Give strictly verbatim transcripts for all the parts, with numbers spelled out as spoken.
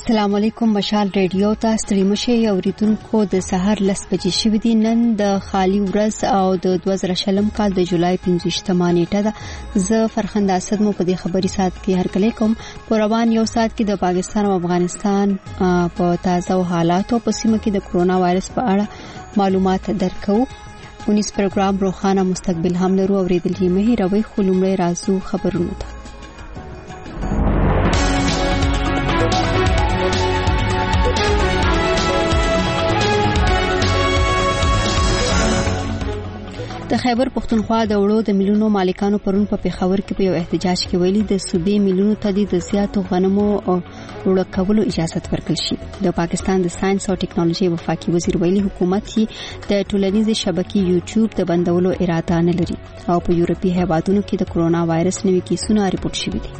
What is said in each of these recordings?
السلام علیکم. مشال ریډیو ته ستړي مشه اوریدونکو د سحر لس بجې شوې دي. نن د خالی ورځ او د دوه زره شلم کال د جولای پنځویشتمه نیټه ده. زه فرخنده اسد مو په دې خبري سات کې هرکلی کوم. په روان یو سات کې د پاکستان او افغانستان په تازه حالاتو په سیمه کې د کرونا وایرس په اړه معلومات درکو. اونیس پروګرام روخانه مستقبل هم لرو. اوریدل یې مه هیروئ. خو لومړی راځو خبرونو ته. د خیبر پختونخوا د وړو د ملیونو مالکانو پرون په پیښور کې په یو احتجاج کې ویلي د صوبې ملیونو ته د زیاتو غنمو وړو کولو اجازه ورکړل شي. د پاکستان د ساينس او ټیکنالوژي وفاقي وزیر ویلي حکومت یې د ټولنیزې شبکې یوټیوب د بندولو اراده نه لري او په یورپي هیوادونو کې د کرونا وایرس نوي کیسونه ریپورت شوي دي.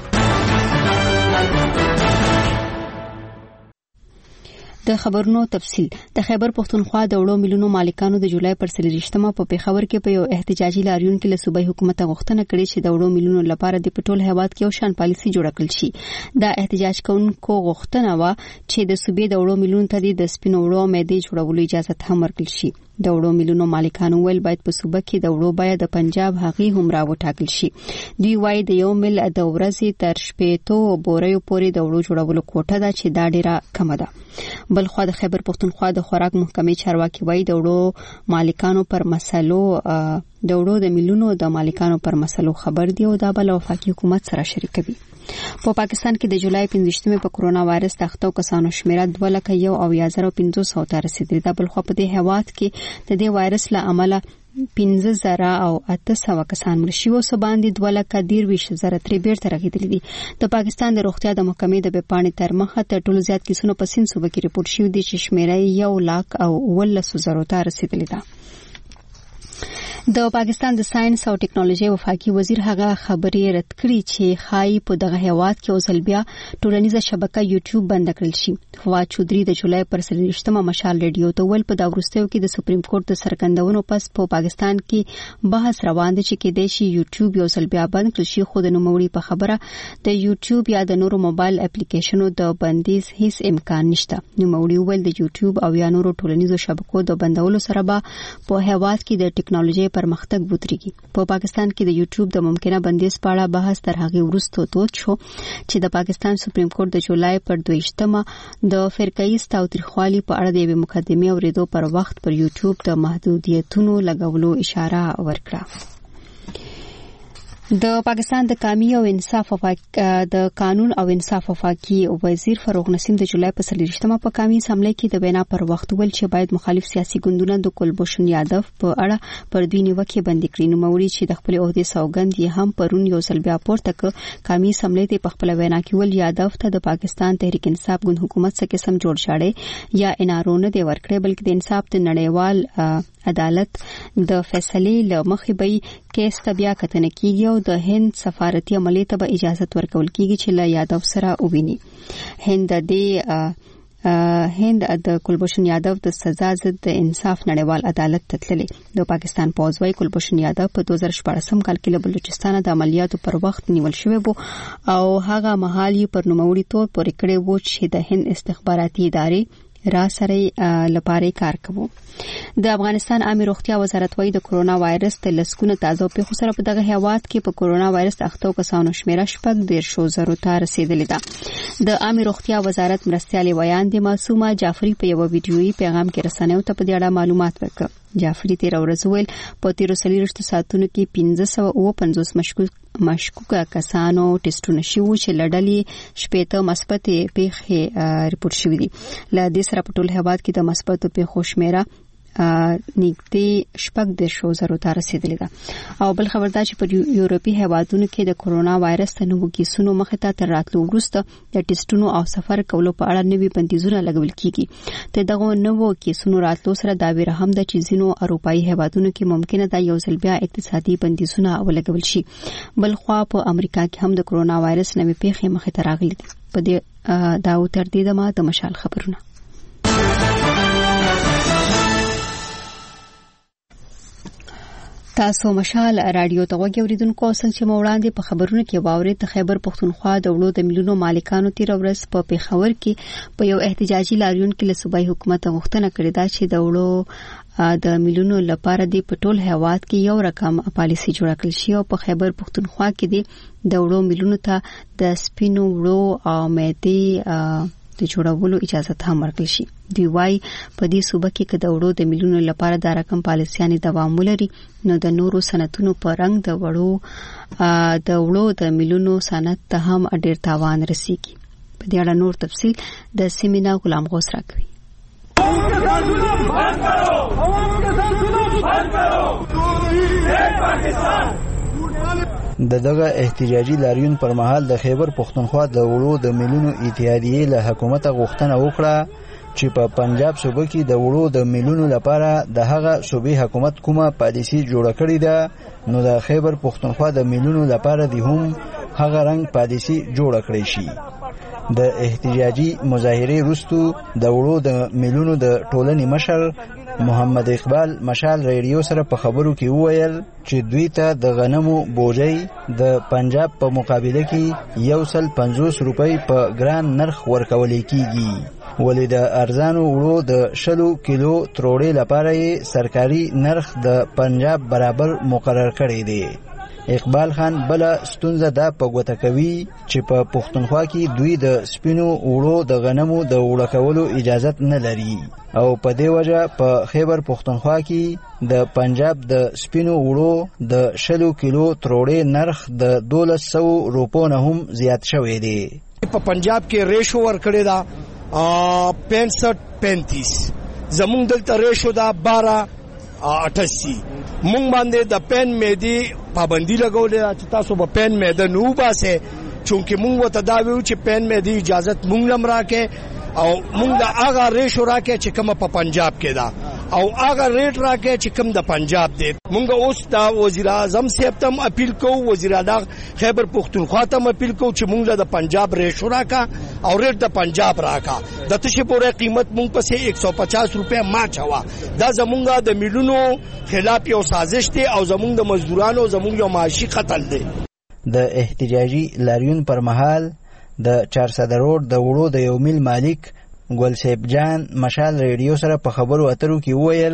د خبرونو تفصیل. د خیبر پختونخوا د وړو ملیونو مالکانو د جولای پر څلوېښتمه په پیښور کې په یو احتجاجي لاریون کې له صوبایي حکومت غوښتنه کړې چې د وړو ملیونو لپاره د پټول هیواد کې یو شان پالیسي جوړه کړل شي. دا احتجاج کوونکو غوښتنه و چې د صوبې د وړو ملیونو ته د سپینو وړو مېدې جوړولو اجازه هم ورکړل شي. د وړو ملیونو مالکانو ویل باید په صوبه کې د وړو بیه د پنجاب هغې هم راوټاکل شي. دوی وایي د یو مل د ورځې تر شپېتو بوریو پورې د وړو جوړولو کوټه ده چې دا ډیره کمه ده. بل خو د خیبر پختونخوا د خوراک محکمې چارواکي وایي د وړو مالکانو پر مسلو د وړو د ملیونو د مالکانو پر مسلو خبر دی او دا بل وفاقي حکومت سره شریکوي. په پاکستان کې د جولای پنځویشتمه په کرونا وایرس د اخته کسانو شمیره دوه لک یو او یا زره پنځوس سو ته رسیدلی ده. بل خو په دې هیواد کې د دې وایرس له امله پنځه زره او اته سوه کسان مړ شوي او څه باندې دوه لکه دېرش زره ترې بیرته رغېدلي دي. د پاکستان د روغتیا د محکمې د ویبپاڼې تر مخه تر ټولو زیات کیسونه په سیند صوبه کې ریپورت شوي دي چې شمیره یو لاک او اوولس زرو ته رسیدلې ده. د پاکستان د ساينس او ټیکنالوژي وفاقي وزیر هغه خبرې رد کړې چې خای په دغه هیواد کې اوسل بیا ټولنیزه شبکه یوټیوب بند کړل شي. فواد چودري د جولای پر څلوېښتمه مشال ریډیو ته ویل په دا وروستیو کې د سپریم کورټ د سرګندونو پس په پاکستان کې بحث روان دی چې کېدای شي یوټیوب یو ځل بیا بند کړل شي. خو د نوموړي په خبره د یوټیوب یا د نورو موبایل اپلیکیشنونو د بندیز هیڅ امکان نشته. نوموړي ویل د یوټیوب او یا نورو ټولنیزو شبکو د بندولو سره به په هیواد کې د ټیکنالوژي پرمختګ ودرېږي. په پاکستان کې د یوټیوب د ممکنه بندیز په اړه بحث تر هغې وروسته تود شو چې د پاکستان سپریم کورټ د جولای پر دویشتمه د فرقه‌ایز تاوتریخوالي په اړه د یوې مقدمې اوریدو پر وخت پر یوټیوب د محدودیتونو لګولو اشاره ورکړه. د پاکستان د قانون او انصاف وفاقي د قانون او انصاف وفاقي وزیر فاروق نسیم د جولای په څلوېښتمه په قومي اسمبلی کې د وینا پر وخت ویل چې باید مخالف سیاسي ګوندونه د کلبشن یادف په اړه پر دوی نیوکې بندي کړي. نوموړي چې د خپل عہدې سوګند یې هم پرون یو ځل بیا پورته کړ. قومي اسمبلی ته په خپل وینا کې ویل یادف ته د پاکستان تحریک انصاف ګوند حکومت څخه قسم جوړ شاړي یا انارونه دی ورکړي بلکې د انصاف د نړیوال عدالت د فیصلې لمخې به کیس ته بیا کتنه کیږي او د هند سفارتي عملیات به اجازه ورکول کیږي چې له یادو سره وویني. هند د هند د کلبشن یادو د سزا ضد د انصاف نړیوال عدالت ته تللی. د پاکستان پوځوي کلبشن یادو په دوه زره شپاړسم کال کې له بلوچستان د عملیاتو پر وخت نیول شوی وو او هغه مهال یې پر نوموړي تور پورې کړی وو چې د هند استخباراتي ادارې را سره لپاره کار کوي. د افغانستان عامه روغتیا وزارت وايي د کرونا وایرس د لسکونه تازه پیښو سره په دغه هیواد کې په کرونا وایرس اخته کسانو شمیره شپږ دیرش زرو ته رسیدلې ده. د عامه روغتیا وزارت مرستيالي ویان د معصومه جعفری په یو ویډیويي پیغام کې رسنیو ته په دې اړه معلومات ورکړ. جعفری تیر ورځ ویل په تیر څلوېښت ساعتونو کې پنځه سوه اووه پنځوس مشکوک مشکوکه کسانو ټیسټونه شوي چې لړلې شپېته مثبتې پیښې ریپورت شوې دي. له دې سره په ټول هیواد کې د مثبتو پیښو شمیره نږدې شپږ دیرش زرو ته رسیدلې ده. او بل خبردار چې په یورپي هیوادونو کې د کرونا وایرس د نوو کیسونو مخې ته تر راتلو وروسته د ټیسټونو او سفر کولو په اړه نوي بندیزونه لګول کیږي. د دغو نوو کیسونو راتلو سره دا ویره هم د چې ځینو اروپایي هیوادونو کې ممکنه ده یو ځل بیا اقتصادي بندیزونه ولګول شي. بل خو په امریکا کې هم د کرونا وایرس نوې پیښې مخې ته راغلي دي. په دې دا تر دې دمه د مشال خبرونه. تاسو مشال رادیو ته وګورئ اوریدونکو څنګه چې موړاندې په خبرونو کې واوري د خیبر پښتونخوا د وړو د ملیونو مالکانو تیر ورځ په پیښور کې په یو احتجاجي لاریون کې له صوبایي حکومت غوښتنه کړې ده چې د وړو د ملیونو لپاره د پټول هیواد کې یو رقم پالیسي جوړ کړل شي او په خیبر پښتونخوا کې د وړو ملیونو ته د سپینو وړو او مېدی د جوړولو اجازه هم ورکړل شي. دی وايي په دې صوبه کې کده وړو د ملیونو لپاره د رقم پالیسيانې دوام ولري نو د نورو صنعتونو په رنګ د وړو د وړو د ملیونو صنعت ته هم ډېر تاوان رسیږي. په دې اړه نور تفصیل د سیمینا غلام غوث راکوي. د دغه احتجاجي لاریون پر مهال د خیبر پښتونخوا د وړو د ملیونو اتحادیې له حکومت غوښتنه وکړه چې په پنجاب صوبه کې د وړو د ملیونو لپاره د هغه صوبې حکومت کومه پالیسي جوړه کړې ده نو د خیبر پښتونخوا د ملیونو لپاره د هم هغه رنګ پالیسي جوړه کړې شي. د احتجاجي مظاهرې وروسته د وړو د ملیونو د ټولنې مشر محمد اقبال مشال ریډیو سره په خبرو کې وویل چې دوی ته د غنمو بوجۍ د پنجاب په مقابله کې یو سل پنځوس روپۍ په ګران نرخ ورکول کیږي ولې د ارزانو وړو د شلو کیلو تروړې لپاره یې سرکاري نرخ د پنجاب برابر مقرر کړی دی. اقبال خان بل ستونزه دا په ګوته کوي چې په پښتونخوا کې دوی د سپینو وړو د غنمو د وړه کولو اجازه نه لري او په دې وجه په خیبر پښتونخوا کې د پنجاب د سپینو وړو د شلو کیلو تروړې نرخ د دولس سو روپو نه هم زیات شوی دی. په پنجاب کې ریشو ورکړی دا پینسٹھ پینتیس زمونږ دلته ریشو دا بارہ اٹھاسی مونږ باندې د پین مېدی پابندي لګولې چې تاسو په پین مېده نو باسه چونکه مونږ وته دا ویو چې پین مېدی اجازه مونږ لم راکې او مونږ د هغه ریشو راکې چې کوم په پنجاب کې دا او هغه ریټ راکې چې کوم د پنجاب دی. مونږ اوس دا وزیر اعظم صاحب ته اپیل کوو وزیر اعلی خیبر پښتونخوا ته اپیل کوو چې مونږ د پنجاب ریشو راکا او ریټ د پنجاب راکا د تشه پوره قیمت مونږ پسې ایک سو پچاس روپے ما چوا دا زمونږ د میلیونو خلاف یو سازش دی او زمونږ د مزدورانو زمونږ یو معاشي قتل دی. د احتجاجي لاریون پر مهال د چارسده روډ د وړو د یو میل مالک ګل سیب جان مشال ریډیو سره په خبرو اترو کې وویل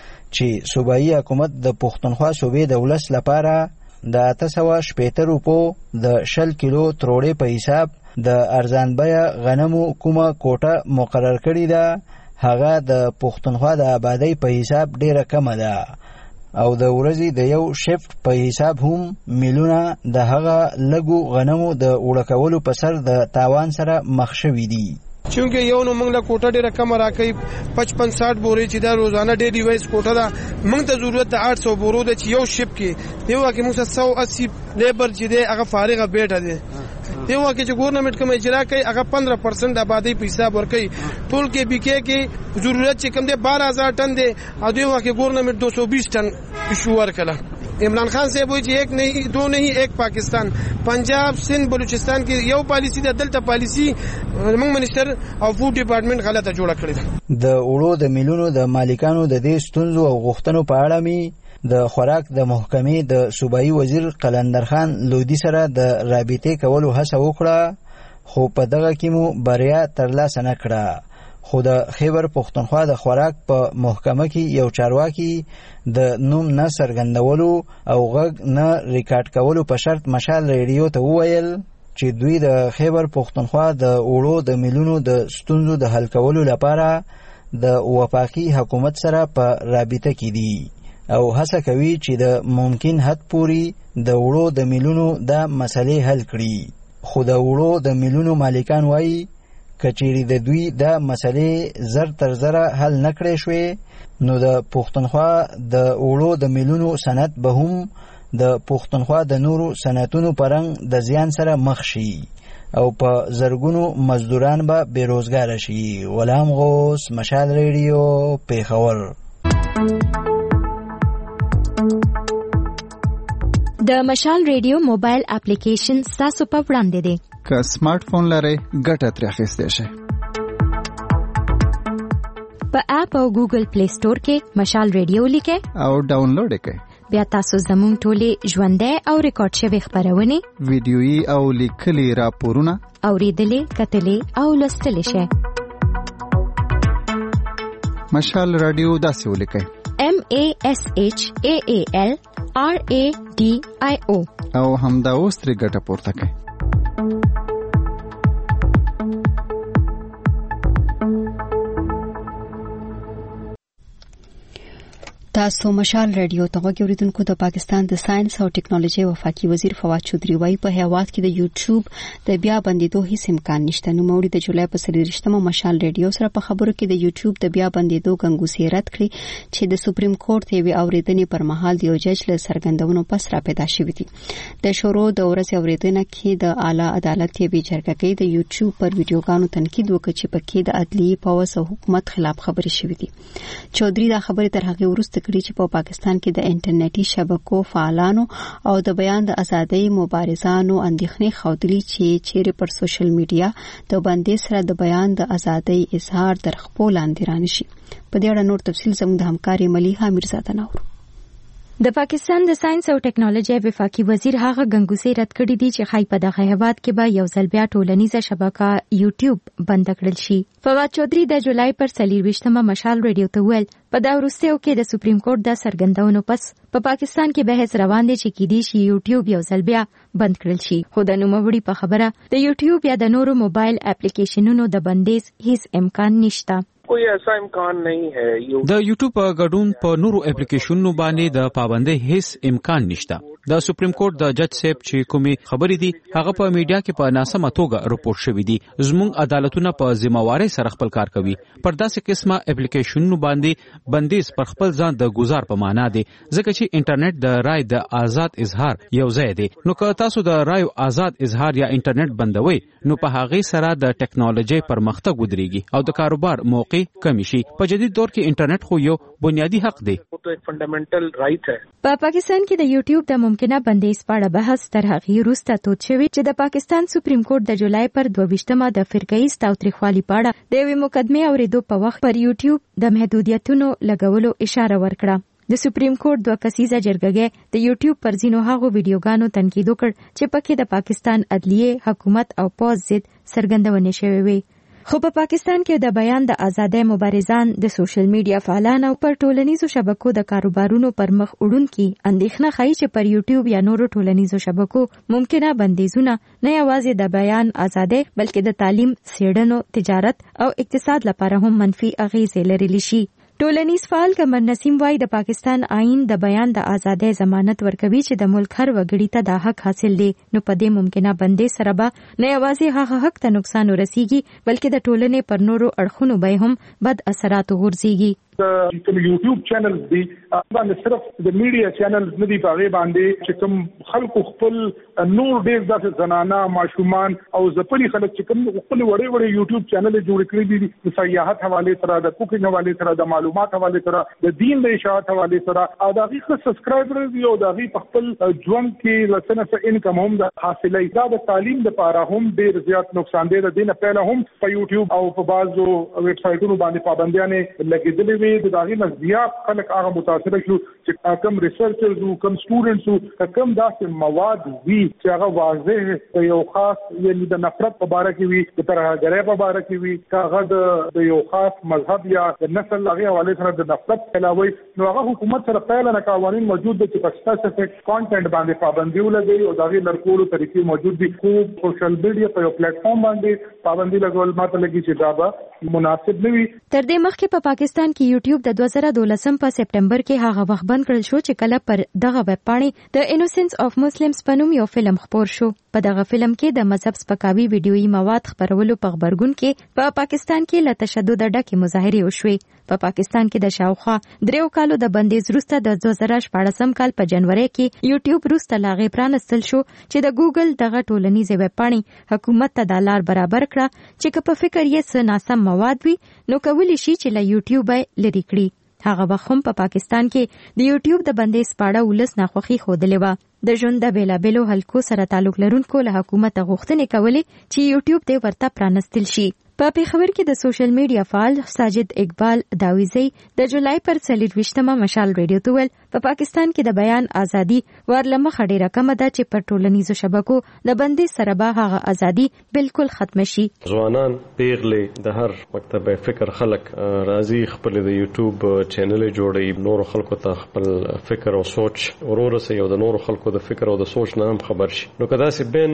چې صوبایي حکومت د پښتونخوا صوبې د ولس لپاره د اته سوه شپېته روپو د شل کیلو تروړې په حساب د ارزان بیه غنمو کومه کوټه مقرر کړې ده هغه د پښتونخوا د آبادی په حساب ډیره کمه ده او د ورځې د یو شفت په حساب هم میلیونه د هغه لګو غنمو د وړه کولو په سر د تاوان سره مخ شوي دي. چونکه یو نو موږ له کوټه ډیره کم راکې پچپن ساٹھ بورې چې دا روزانه ډیلی وایس کوټه ده موږ ته ضرورت د آٹھ سو بورو ده چې یو شپ کې یو کې موږ سو اسی لیبر چې دی هغه فارغه بیٹه دی یو کې چې ګورنمنت کوم اجرا کوي هغه پندرہ پرسنٹ آبادی په حساب ورکوي ټول کې بیکې کې ضرورت چې کم دی بارہ ہزار ٹن دی او دیو کې ګورنمنت دو سو بیس ٹن ایشو ورکړه. عمران خان صاحب وایي چې ایک نہیں دو نہیں ایک پاکستان پنجاب سندھ بلوچستان کې یو پالیسی د دلته پالیسی موږ منیسټر او فوډ ډپارټمنټ غلطه جوړه کړې ده. د وړو د میلیونو د مالکانو د دې ستونزو او غوښتنو په اړه می د خوراک د محکمې د صوبایي وزیر قلندر خان لودي سره د رابطې کولو هڅه وکړه خو په دغه کې مو بریا ترلاسه نه کړه. خو د خیبر پښتونخوا د خوراک په محکمه کې یو چارواکي د نوم نه څرګندولو او غږ نه ریکارډ کولو په شرط مشال ریډیو ته وویل چې دوی د خیبر پښتونخوا د وړو د میلیونو د ستونزو د حل کولو لپاره د وفاقي حکومت سره په رابطه کې دي او هڅه کوي چې د ممکن حد پورې د وړو د میلیونو دا مسلې حل کړي. خو د وړو د میلیونو مالکان وایي کچېری د دوی دا مسلې زر تر زره حل نکړې شوې نو د پښتونخوا د وړو د میلیونو صنعت به هم د پښتونخوا د نورو صنعتونو په رنګ د زیان سره مخ شي او په زرګونو مزدوران به بیروزګاره شي. غلام غوث مشال ریډیو پیښور. د مشال ریډیو موبایل اپلیکیشن تاسو په وړاندې دی. که سمارټ فون لرئ ګټه ترې اخیستی شئ. په اپ او ګوګل پلی سٹور کې مشال ریډیو لیکئ او ډاونلوډ یې کړئ. بیا تاسو زموږ ټولې ژوندۍ او ریکارډ شوی خبرونه ویډیويي او لیکلي راپورونه اوریدلې کتلې او لوستلې شئ. مشال رادیو داسې ولیکئ: M A S H A A L R A D I O او همدا اوس ترې ګټه پورته کړئ. تاسو مشال رادیو ته غوږی اوریدونکو. د پاکستان د ساينس او ټیکنالوژي وفاقي وزیر فواد چودري وايي په هیواد کې د یوټیوب د بیا بندیدو هیڅ امکان نشته. نو موري د جولای په سلیریشتمه مشال رادیو سره په خبرو کې د یوټیوب د بیا بندیدو غنګوسې رد کړې چې د سپریم کورټ یوې اوریدنې پر مهال د یو جج له سرګندونو پس را پیدا شوې دي. د شورو د ورځې اوریدنه کې د اعلی عدالت یوې جرګه کې د یوټیوب پر ویډیوګانو تنقید وکړ چې پکې د عدلیې پولیس او حکومت خلاف خبرې شوې دي. چودري دا خبره تر هغه وروسته کړي چې په پاکستان کې د انټرنیټي شبکو فعالانو او د بیان د ازادۍ مبارزانو اندېښنې خوندلې چې چیرې پر سوشل میډیا د باندې سره د بیان د ازادۍ اظهار درخپو لاندې رانشي. په دې اړه نور تفصیل زموږ د همکاري ملیحه میرزاده نور. د پاکستان د ساينس او ټیکنالوژي وفاقي وزیر هغه غنګوسې رد کړې دي چې خای په دغه هیواد کې به یو ځل بیا ټولنیزه شبکه یوټیوب بند کړل شي. فواد چودري د جولای پر څلورویشتمه مشال رادیو ته ویل په دا وروستیو کې د سپریم کورټ د سرګندونو پس په پاکستان کې بحث روان دی چې کېدی شي یوټیوب یو ځل بیا بند کړل شي. خو د نوموړي په خبره د یوټیوب یا د نورو موبایل اپلیکیشنونو د بندیز هیڅ امکان نشته. کوئی ایسا امکان نہیں ہے. د یوټیوب غډون په نورو اپلیکیشنونو باندې د پابندۍ هیڅ امکان نشته. د سپریم کورټ د جج صاحب چې کومي خبرې دي هغه په میډیا کې په ناسمه توګه راپور شوې دي. زموږ عدالتونه په ذمہواري سره خپل کار کوي. پر داسې قسمه اپلیکیشنونو باندې بندیز پر خپل ځان د گزار په معنا دی ځکه چې انټرنیټ د رائے د آزاد اظهار یو ځای دی. نو که تاسو د رائے آزاد اظهار یا انټرنیټ بندوي نو په هغه سره د ټیکنالوژي پرمختګ ودرېږي او د کاروبار موقع کمی شي. په جدید دور کې انټرنیټ خو یو بنیادی حق دی. تو ایک فنډامنټل رائټ ہے. په پاکستان کې د یوټیوب د ممکنه بندیز په اړه بحث تر هغه وروسته تود شوی چې د پاکستان سپریم کورټ د جولای پر دوه-ویشتمه د فرقه‌ایز تاوتریخوالي په اړه د یوې مقدمې اورېدو په وخت پر یوټیوب د محدودیتونو لګولو اشاره ورکړه. د سپریم کورټ دوه کسیزه جرګه د یوټیوب پر ځینو هغو ویډیوګانو تنقید وکړ چې پکې د پاکستان عدلیه، حکومت او پوز ضد څرګندونې شوې وي. خو په پاکستان کې د بیان د ازادۍ مبارزان، د سوشل میډیا فعالان او پر ټولنیزو شبکو د کاروبارونو پر مخ وړونکي اندېښنه ښیي چې پر یوټیوب یا نورو ټولنیزو شبکو ممکنه بندیزونه نه یوازې د بیان ازادۍ بلکې د تعلیم، څېړنو، تجارت او اقتصاد لپاره هم منفي اغیزې لرلی شي. ټولنیز فعال قمر نسیم وايي د پاکستان آئین د بیان د ازادۍ ضمانت ورکوي چې د ملک هر وګړي ته دا حق حاصل دی. نو په دې ممکنه بندیز سره به نه یوازې هغه حق ته نقصان ورسیږي بلکې د ټولنې پر نورو اړخونو به هم بد اثرات وغورځيږي. کوم یوټیوب چینلز دي باندې صرف د میډیا چینلز نه دي په باندې چې کوم خلکو خپل نور ډېر داسې زنانه ماشومان او ځپلي خلک چې کوم خپل وړي وړي یوټیوب چینل جوړ کړی دي د سیاحت حواله سره، د کوکینګ حواله سره، د معلومات حواله سره، د دین د اشاعت حواله سره او د هغه سبسکرایبرز یو د هغه خپل ژوند کې لسنه څه انکم هم د حاصلې دا د تعلیم لپاره هم ډېر زیات نقصان دی. د دې نه پهله هم په یوټیوب او په بازو ویب سایټونو باندې پابندیاں لګېدلې د داغي نزدیات خلک هغه متاثر شو چې کم ریسرچرز او کم سټوډنټس کم داسې مواد وی چې هغه واضح یو خاص یعنی د نفرت په اړه کې وی د ترهګرۍ په اړه کې وی هغه د یو خاص مذهب یا د نسل هغه حواله سره د نفرت علاوه نو هغه حکومت سره پیل نه قوانین موجود دي چې په سپیسیفیک کانټینټ باندې پابندي ولګي او داغي لړکولو طریقې موجود دي. خو سوشل میډیا په یو پلیټ فارم باندې پابندي لګول ماته لګي چې دا به مناسب نه وي. تر دې مخکې په پاکستان کې یوټیوب د دوه زره دولسم په سپټمبر کې هغه وخت بند کړل شو چې کله پر دغه ویب پاڼې د انوسنس اف مسلمز په نوم یو فلم خپور شو. په دغه فلم کې د مذهب سپکاوي ویډیويي مواد خپرولو په خبرګون کې په پاکستان کې له تشدد ډکې مظاهرې وشوې. په پاکستان کې د شاوخوا دریو کالو د بندیز وروسته د دوه زره شپاړسم کال په جنوري کې یوټیوب وروسته لاغې پرانستل شو چې د ګوګل دغه ټولنیزې ویب پاڼې حکومت ته د لار برابر کړه چې که په فکر یې څه ناسم مواد وي نو کولی شي چې له یوټیوب یې لرې کړي. هغه وخت هم په پاکستان کې د یوټیوب د بندیز په اړه ولس ناخوښي ښودلې وه. د ژوند د بېلابېلو حلقو سره تعلق لرونکو له حکومت غوښتنې کولې چې یوټیوب دې ورته پرانستل شي. په پیښور کې د سوشل میډیا فعال ساجد اقبال داویزی د جولای پر څلرویشتمه مشال ریډیو ته ویل په پاکستان کې د بیان ازادي ورلمخه ډیره کمه ده چې په ټولنیزو شبکو د بندي سره به هغه ازادي بالکل ختم شي. ځوانان پیغلې د هر مکتب فکر خلک راضي خپل د یوټیوب چینل جوړي، نور خلکو ته خپل فکر او سوچ ورورسه یو د نور خلکو د فکر او د سوچ نه هم خبر شي. نو کدا سي بین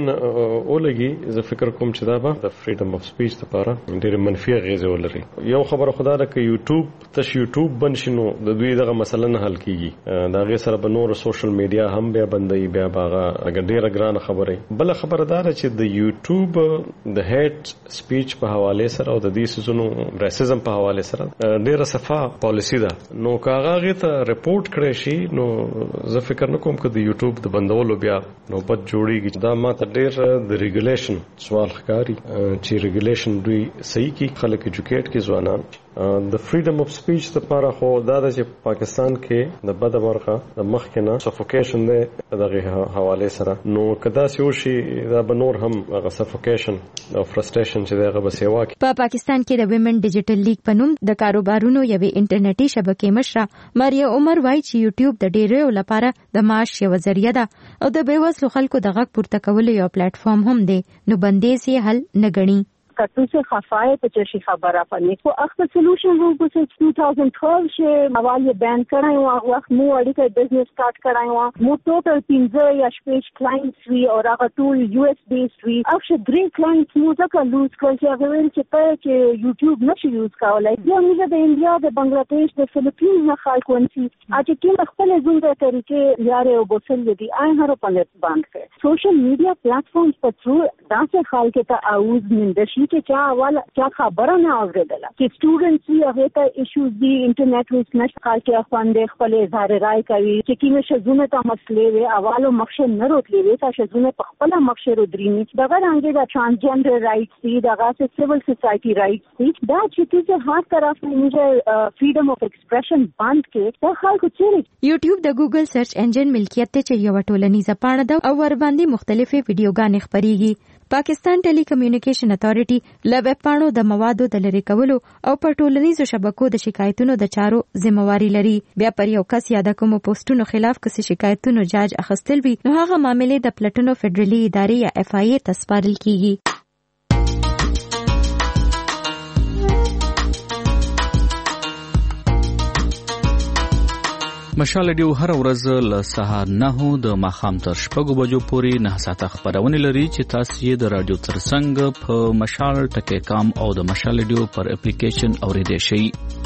اولګي زه فکر کوم چې دا به د فریډم اف سپیچ لپاره ډېر منفي اغیزه ولري. یو خبره خدا ده چې یوټیوب تش یوټیوب بنشنو د دوی دغه مسله نه حل کیږي، دا غي سره به نور سوشل میډیا هم بیا بندي بیا باغه ډېر ګران خبره. بل خبردار چې د یوټیوب د هیټ سپیچ په حواله سره او د دې سيزونو ریسیزم په حواله سره ډېر صفه پالیسی ده. نو کاغه غي ته رپورټ کړی شي نو زه فکر نکوم چې د یوټیوب د بندولو بیا نوبت جوړیږي. دا ماته ډېر د ریګولیشن سوال ښکاري چې ریګولیشن دوی صحیح کی خلک ایجوکیټ کی ځوانان د فریډم اف سپیچ لپاره خو دا د پاکستان کې د بد مرغه د مخکنه سفوکیشن د دغه حواله سره نو کدا سيو شي دا بنور هم غ سفوکیشن او فرستریشن چې دغه بسیوا کی. په پاکستان کې د ویمن ډیجیټل لیگ په نوم د کاروبارونو یوې انټرنیټي شبکې مشره ماریا عمر وایي چې یوټیوب د ډیرو لپاره د معاش یو ذریعہ ده او د بیوزلو خلکو د غږ پورته کولو یو پلیټ فارم هم دی، نو بندیز یې حل نه ګڼي. کتو سے خفائے تو چشی خبر اپنے کو اخت سولوشن رو کو سے دو ہزار بارہ سے حوالے بین کرائی ہوا وقت مو اڑی کا بزنس سٹارٹ کرائی ہوا مو ٹوٹل پنځه یا شپږ کلاینټس وی او هغه ټول یو ایس بیس وی اخ درې کلاینټس مو ځکه لوز کړ چې هغه ویل چې په چې یوټیوب نشي یوز کولای. بیا موږ د انډیا د بنگلاديش د فلیپین نه خلکو انسي اته کې خپل زونده طریقې یاره او بوسل دي آی هر په نت باندې سوشل میډیا پلیټ فارمز په څو داسې خلک ته اوز مندشي چې چا والا چا خبره نه اوریدله چې سټوډنټس یې هغه ته ایشوز دي انټرنیټ ویس نشي خلک خواندې خپل اظهار رائے کوي چې کینه شزونه ته مسلې وي اوالو مخشه نه روتلې وي چې شزونه په خپل مخشه رودرینی دغه رنګه د ترانسجنډر رائټس دي دغه سیویل سوسایټي رائټس دي دا چې چې هر طرف موږ فریډم اف ایکسپریشن باند کې د خلکو چې یوټیوب د ګوګل سرچ انجن ملکیت ته چې یو ټولنیزه پاڼه ده او ور باندې مختلفې ویډیوګانې خپريږي. پاکستان ټیلی کمیونیکیشن اتھارټي ل ویب پاڼو د موادو د لری کولو او په ټولنیزو شبکو د شکایتونو د چارو ذمہواری لري. بیا پر یو کس یا د کوم پوسټونو خلاف کسي شکایتونو جاج اخستل وي نو هغه معاملې د پلټنو فدرالي ادارې یا اف آی ای ته سپارل کیږي. مشال ډیو هر ورځ له سهار نه د ماخام تر شپږو بجو پورې نه ساعته خبرونه لري چې تاسو یې د رادیو ترڅنګ په مشال ټکی کام او د مشال ډیو پر اپلیکیشن اوریدئ شئ.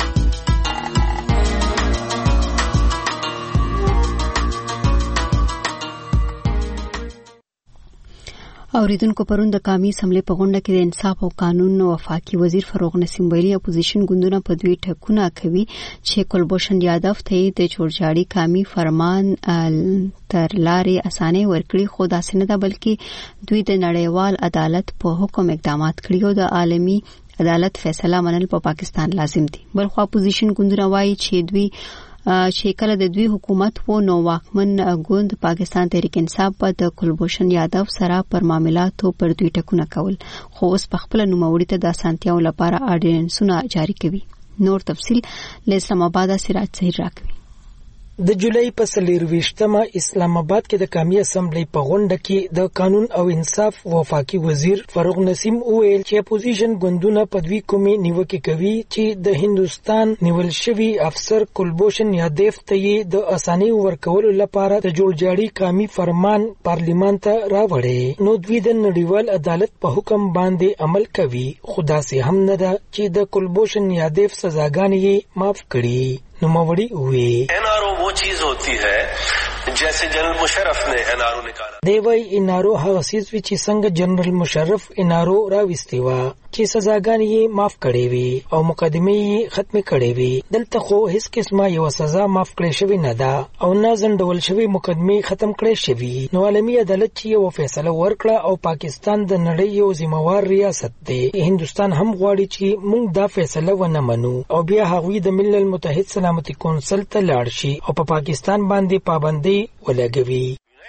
اوریدونکو پرون د قومي اسمبلی په غونډه کې د انصاف او قانون وفاقي وزیر فروغ نسیم ویلي اپوزیشن ګوندونه په دوی ټکونه کوي چې کلبوشن یادف ته د جوړجاړي قومي فرمان تر لارې اسانه ورکړي خو داسې نه ده بلکې دوی د نړیوال عدالت په حکم اقدامات کړي او د عالمي عدالت فیصله منل په پا پاکستان لازم دي. بل خو اپوزیشن ګوندونه وایي چې دوی چې کله د دوی حکومت وو نو واکمن ګوند پاکستان تحریک انصاف په د کلبوشن یادو سره پر معاملاتو پر دوی ټکونه کول خو اوس په خپل نوموړي ته د اسانتیاو لپاره اډینسونه جاری کوي. نور تفصیل له اسلام آباد سراج سهیر راکوي. د جولای په څلرویشتمه اسلام آباد کې د قومي اسمبلی په غونډه کې د قانون او انصاف وفاقي وزیر فروغ نسیم وویل چې اپوزیشن ګوندونه په دوی کومې نیوکې کوي چې د هندستان نیول شوی افسر کلبوشن یادف ته د اسانۍ ورکولو لپاره د جوړجاړي قومي فرمان پارلیمان ته راوړي نو دوی د نړیوال عدالت په حکم باندې عمل کوي. خدا سي هم نه ده چې د کلبوشن یادف سزاګانې معاف کړي. نموڑی ہوئی این آر او وہ چیز ہوتی ہے جیسے جنرل مشرف نے این آر او نکالا دی وای این آر او هغه سیس وی چې څنګه جنرل مشرف این آر او راوستي وا چې سزاګانې یې معاف کړې وي او مقدمه یې ختم کړې وي. دلته خو هیڅ قسمه یو سزا معاف کړې شوی نه ده او نه ځنډول شوی مقدمه ختم کړې شوی. نو عالمي عدالت چې یو فیصله ورکړه او پاکستان د نړۍ یو ذمہوار ریاست دی. هندستان هم غواړي چې موږ دا فیصله ونه منو او بیا هغوی د ملل متحد سلامتی کونسل ته لاړ شي او په پا پاکستان باندې پابندي ولګوي.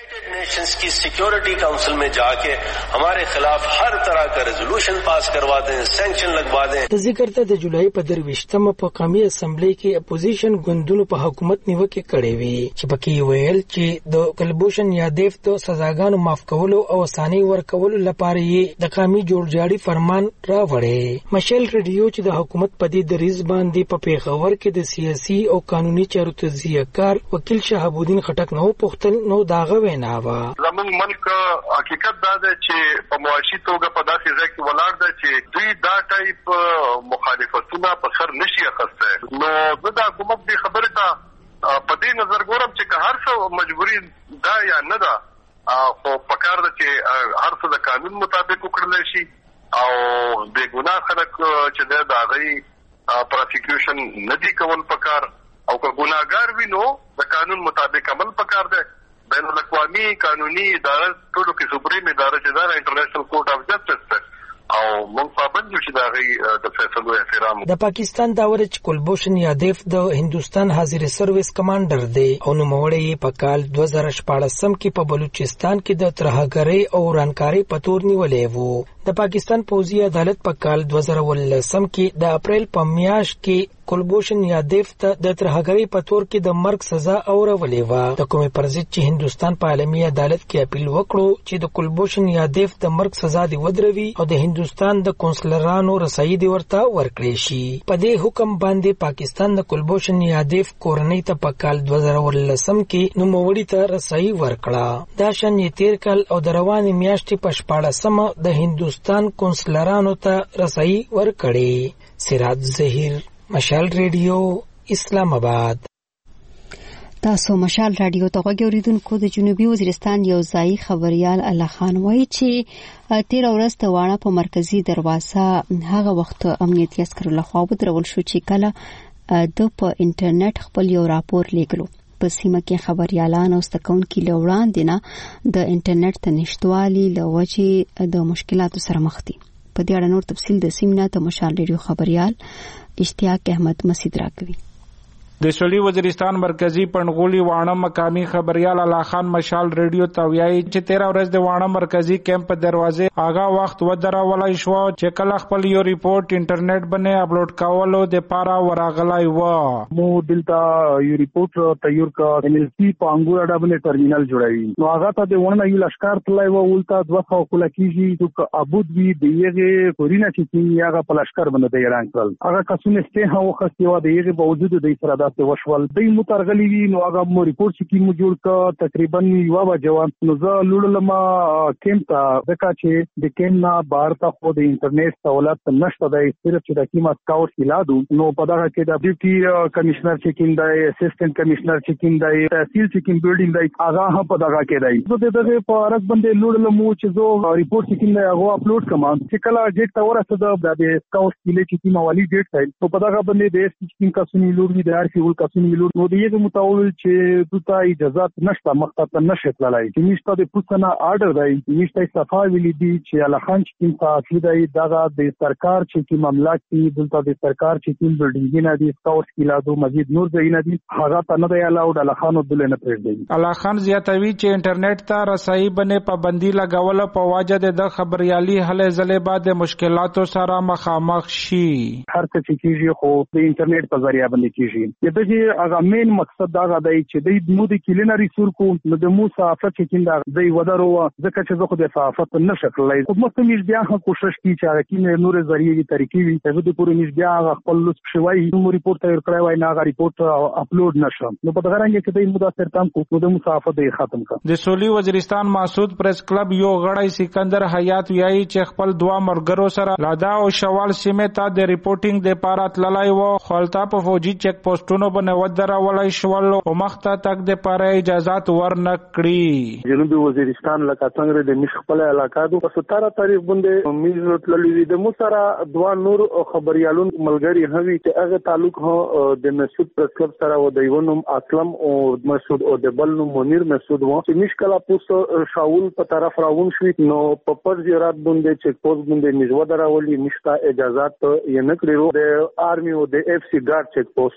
Nations की security council में जाके हमारे खिलाफ हर तरह का रेजोल्यूशन पास करवा दें, सैंक्शन लगवा दें। د ذکر ته د جولای په درویشتمه په قومي اسمبلی کې اپوزیشن ګوندونو په حکومت نیوکه کړې وي چې پکې ویل چې د کلبوشن یادېف د سزاګانو معاف کولو او اساني ورکولو لپاره یې د قومي جوړجاړي فرمان راوړی. مشل ریډیو چې د حکومت په دې دریز باندې په پیښور کې د سیاسي او قانوني چارو تجزیه کار وکیل شهاب الدین خټک نو پختل نو داغه وینا وا. زموږ ملک حقیقت دا ده چې په معاشي توګه په داسې ځای کې ولاړ ده چې دوی دا ټایپ مخالفتونه په سر نشي اخیسته. نو زه د حکومت دې خبرې ته په دې نظر ګورم چې که هر څه مجبوري دا یا نه ده، خو پکار ده چې هر څه د قانون مطابق وکړل شي او بې ګناه خلک چې د هغوی پروسیکیوشن نه دي کول پکار، او که ګناهګار وي نو د قانون مطابق عمل پکار دی. بین الاقوامي قانوني اداره ټولو کې سپریم اداره چې دا انټرنیشنل کورټ اف جسټس ده او موږ پابند یو چې دا غي د فیصلو احترام. د پاکستان داورچ کلبوشن یادېف د هندستان حاضر سرویس کمانډر دی او نوموړی په کال دوه زره شپاړسم کې په بلوچستان کې د ترهګرۍ او ورانکارۍ په تور نیولې وو. د پاکستان پوځي عدالت په کال دوه زره ولسم کې د اپریل په میاشت کې کلبوشن یادېف ته د ترهګرۍ په تور کې د مرګ سزا اورولې وه. د کومې پر ضد چې هندستان په عالمي عدالت کې اپیل وکړو چې د کلبوشن یادېف د مرګ سزا دی ودروي او د هندستان د کونسلرانو رسایي دی ورته ورکړي شي. په دې حکم باندې پاکستان د کلبوشن یادېف کورنۍ ته په کال دوه زره ولسم کې نوموړي ته رسایي ورکړه. دا شان یې تیر کال او د روانې میاشتې په شپاړسمه د هندستان کونسلرانو ته رسایي ورکړي. سراج ظهیر، مشال ریډیو، اسلام آباد. تاسو مشال رادیو ته غوږی اوریدونکو. د جنوبي وزیرستان یو ځای خبريال الله خان وایي چې تیر ورځ د واڼه په مرکزی دروازه هغه وخت امنیتي عسکرو لخوا ودرول شو چې کله د په انټرنیټ خپل یو راپور لیکلو. په سیمه کې خبريالان او ستکونکي لوړاندې نه د انټرنیټ ته نشټوالي لوجه د مشکلاتو سره مخ دي. په دې اړه نور تفصیل د سیمه ته مشال ریډیو خبريال اشتیاق احمد مسعود راکوي. د سولي وزیرستان مرکزی پنغولي واڼه مقامی خبريال الله خان مشال ریډیو ته ویایي چې تیر ورځ د واڼه مرکزی کیمپ په دروازه آغا وخت ودرولای شو چې کله خپل یو ریپورت انټرنیټ باندې اپلوډ کولو د پاره ورغلای و. مو دلته یو ریپورت تیار کا ان ال سی په انګور اډه باندې ټرمینل جوړوي. نو هغه ته د ونه یو لشکار تلای و ولته دوه خو کله کیږي چې ابود وی دیغه کورینه چې هغه په لشکار باندې دی اعلان کړل. هغه کسونه سته هو خستیوا دیغه باوجود د سره وشول دی مترغلی وی. نو هغه مو ریپورت چې مو جوړ کا تقریبا یو بجوان نو زه لولما کیمپ ته دکا چې د کیمپ نه بهر ته خو د انټرنیټ سہولت نشته دی، صرف چې د کیما سکاوټ کیلادو. نو په دغه کې د ډیپټي کمشنر چیکینګ دی، اسسټنټ کمشنر چیکینګ دی، تحصیل چیکینګ بیلډینګ دی، هغه هم په دغه کې دی. زه دغه په رس باندې لولمو چې زه ریپورت چیکینګ هغه اپلوډ کوم چې کله ډیټ ته ورسېد د سکاوټ کیلې چې کیما والی ډیټ دی. نو په دغه باندې د چیکینګ کسونی لوړ وی د ار سی کسونی ملور نو دیګه متاول چې دوته اجازه نشته مخته نشي تلای چې نشته د پوښتنه آرډر دی، نشته صفه ویلي دي چې الخان چې کوم تاسو دی دغه د سرکار چې کوم مملکت دی دلته د سرکار چې کوم بلډینګ نه دي سکاوټ کیلادو مزید نور ځای نه دي هغه ته نه دی الاود الخان عبدل نه پرېږدي. الخان زیاتوي چې انټرنیټ ته رسایي باندې پابندي لګول په واجه د خبريالي هله ځلې بعد مشکلاتو سره مخامخ شي. هر څه چې کیږي خو د انټرنیټ په ذریعہ باندې کیږي. دغه هغه مین مقصد دا غوډای چې د مو د کلینر ریسور کو نو د مو صحافت چې کیندا د ودرو ځکه چې زه خو د صحافت نه شکلای خو مته مې بیا هم کوشش کی چې هغه کینې نور ذریعہ طریقې وي ته د پوره مې بیا خپل لوس شوی نو ریپورت تیار کړی وای نه هغه ریپورت اپلوډ نشم. نو په دغه رنګ کې د مو د سرتام کو د مو صحافت یې ختم کړ. د سولي وزیرستان مسعود پریس کلب یو غړی سکندر حیات ویایي چې خپل دوا مرګرو سره لادا او شوال سیمه ته د ریپورتینګ د پارات للای و خپلتا په فوجي چک پوسټونو باندې ودرولای شول او مخته تک د پاره اجازهات ورنکړي. جنوبي وزیرستان لکه څنګه د مش خپل علاقې د ستاره تاریخ باندې میزوت للی د مسره دوا نور خبريالون ملګری هوي چې هغه تعلق هو د مسعود پریس کلب سره و دیونم اسلم او مسعود او د بلنو منیر مسعود و چې مشکله پوس شاول په طرف راون شوی نو په پر زیارت باندې چک پوسټ باندې میزو دراولي نشتا اجازهات یې نه کړو. د آرمي او د اف سی ګارد چک پوسټ و هغه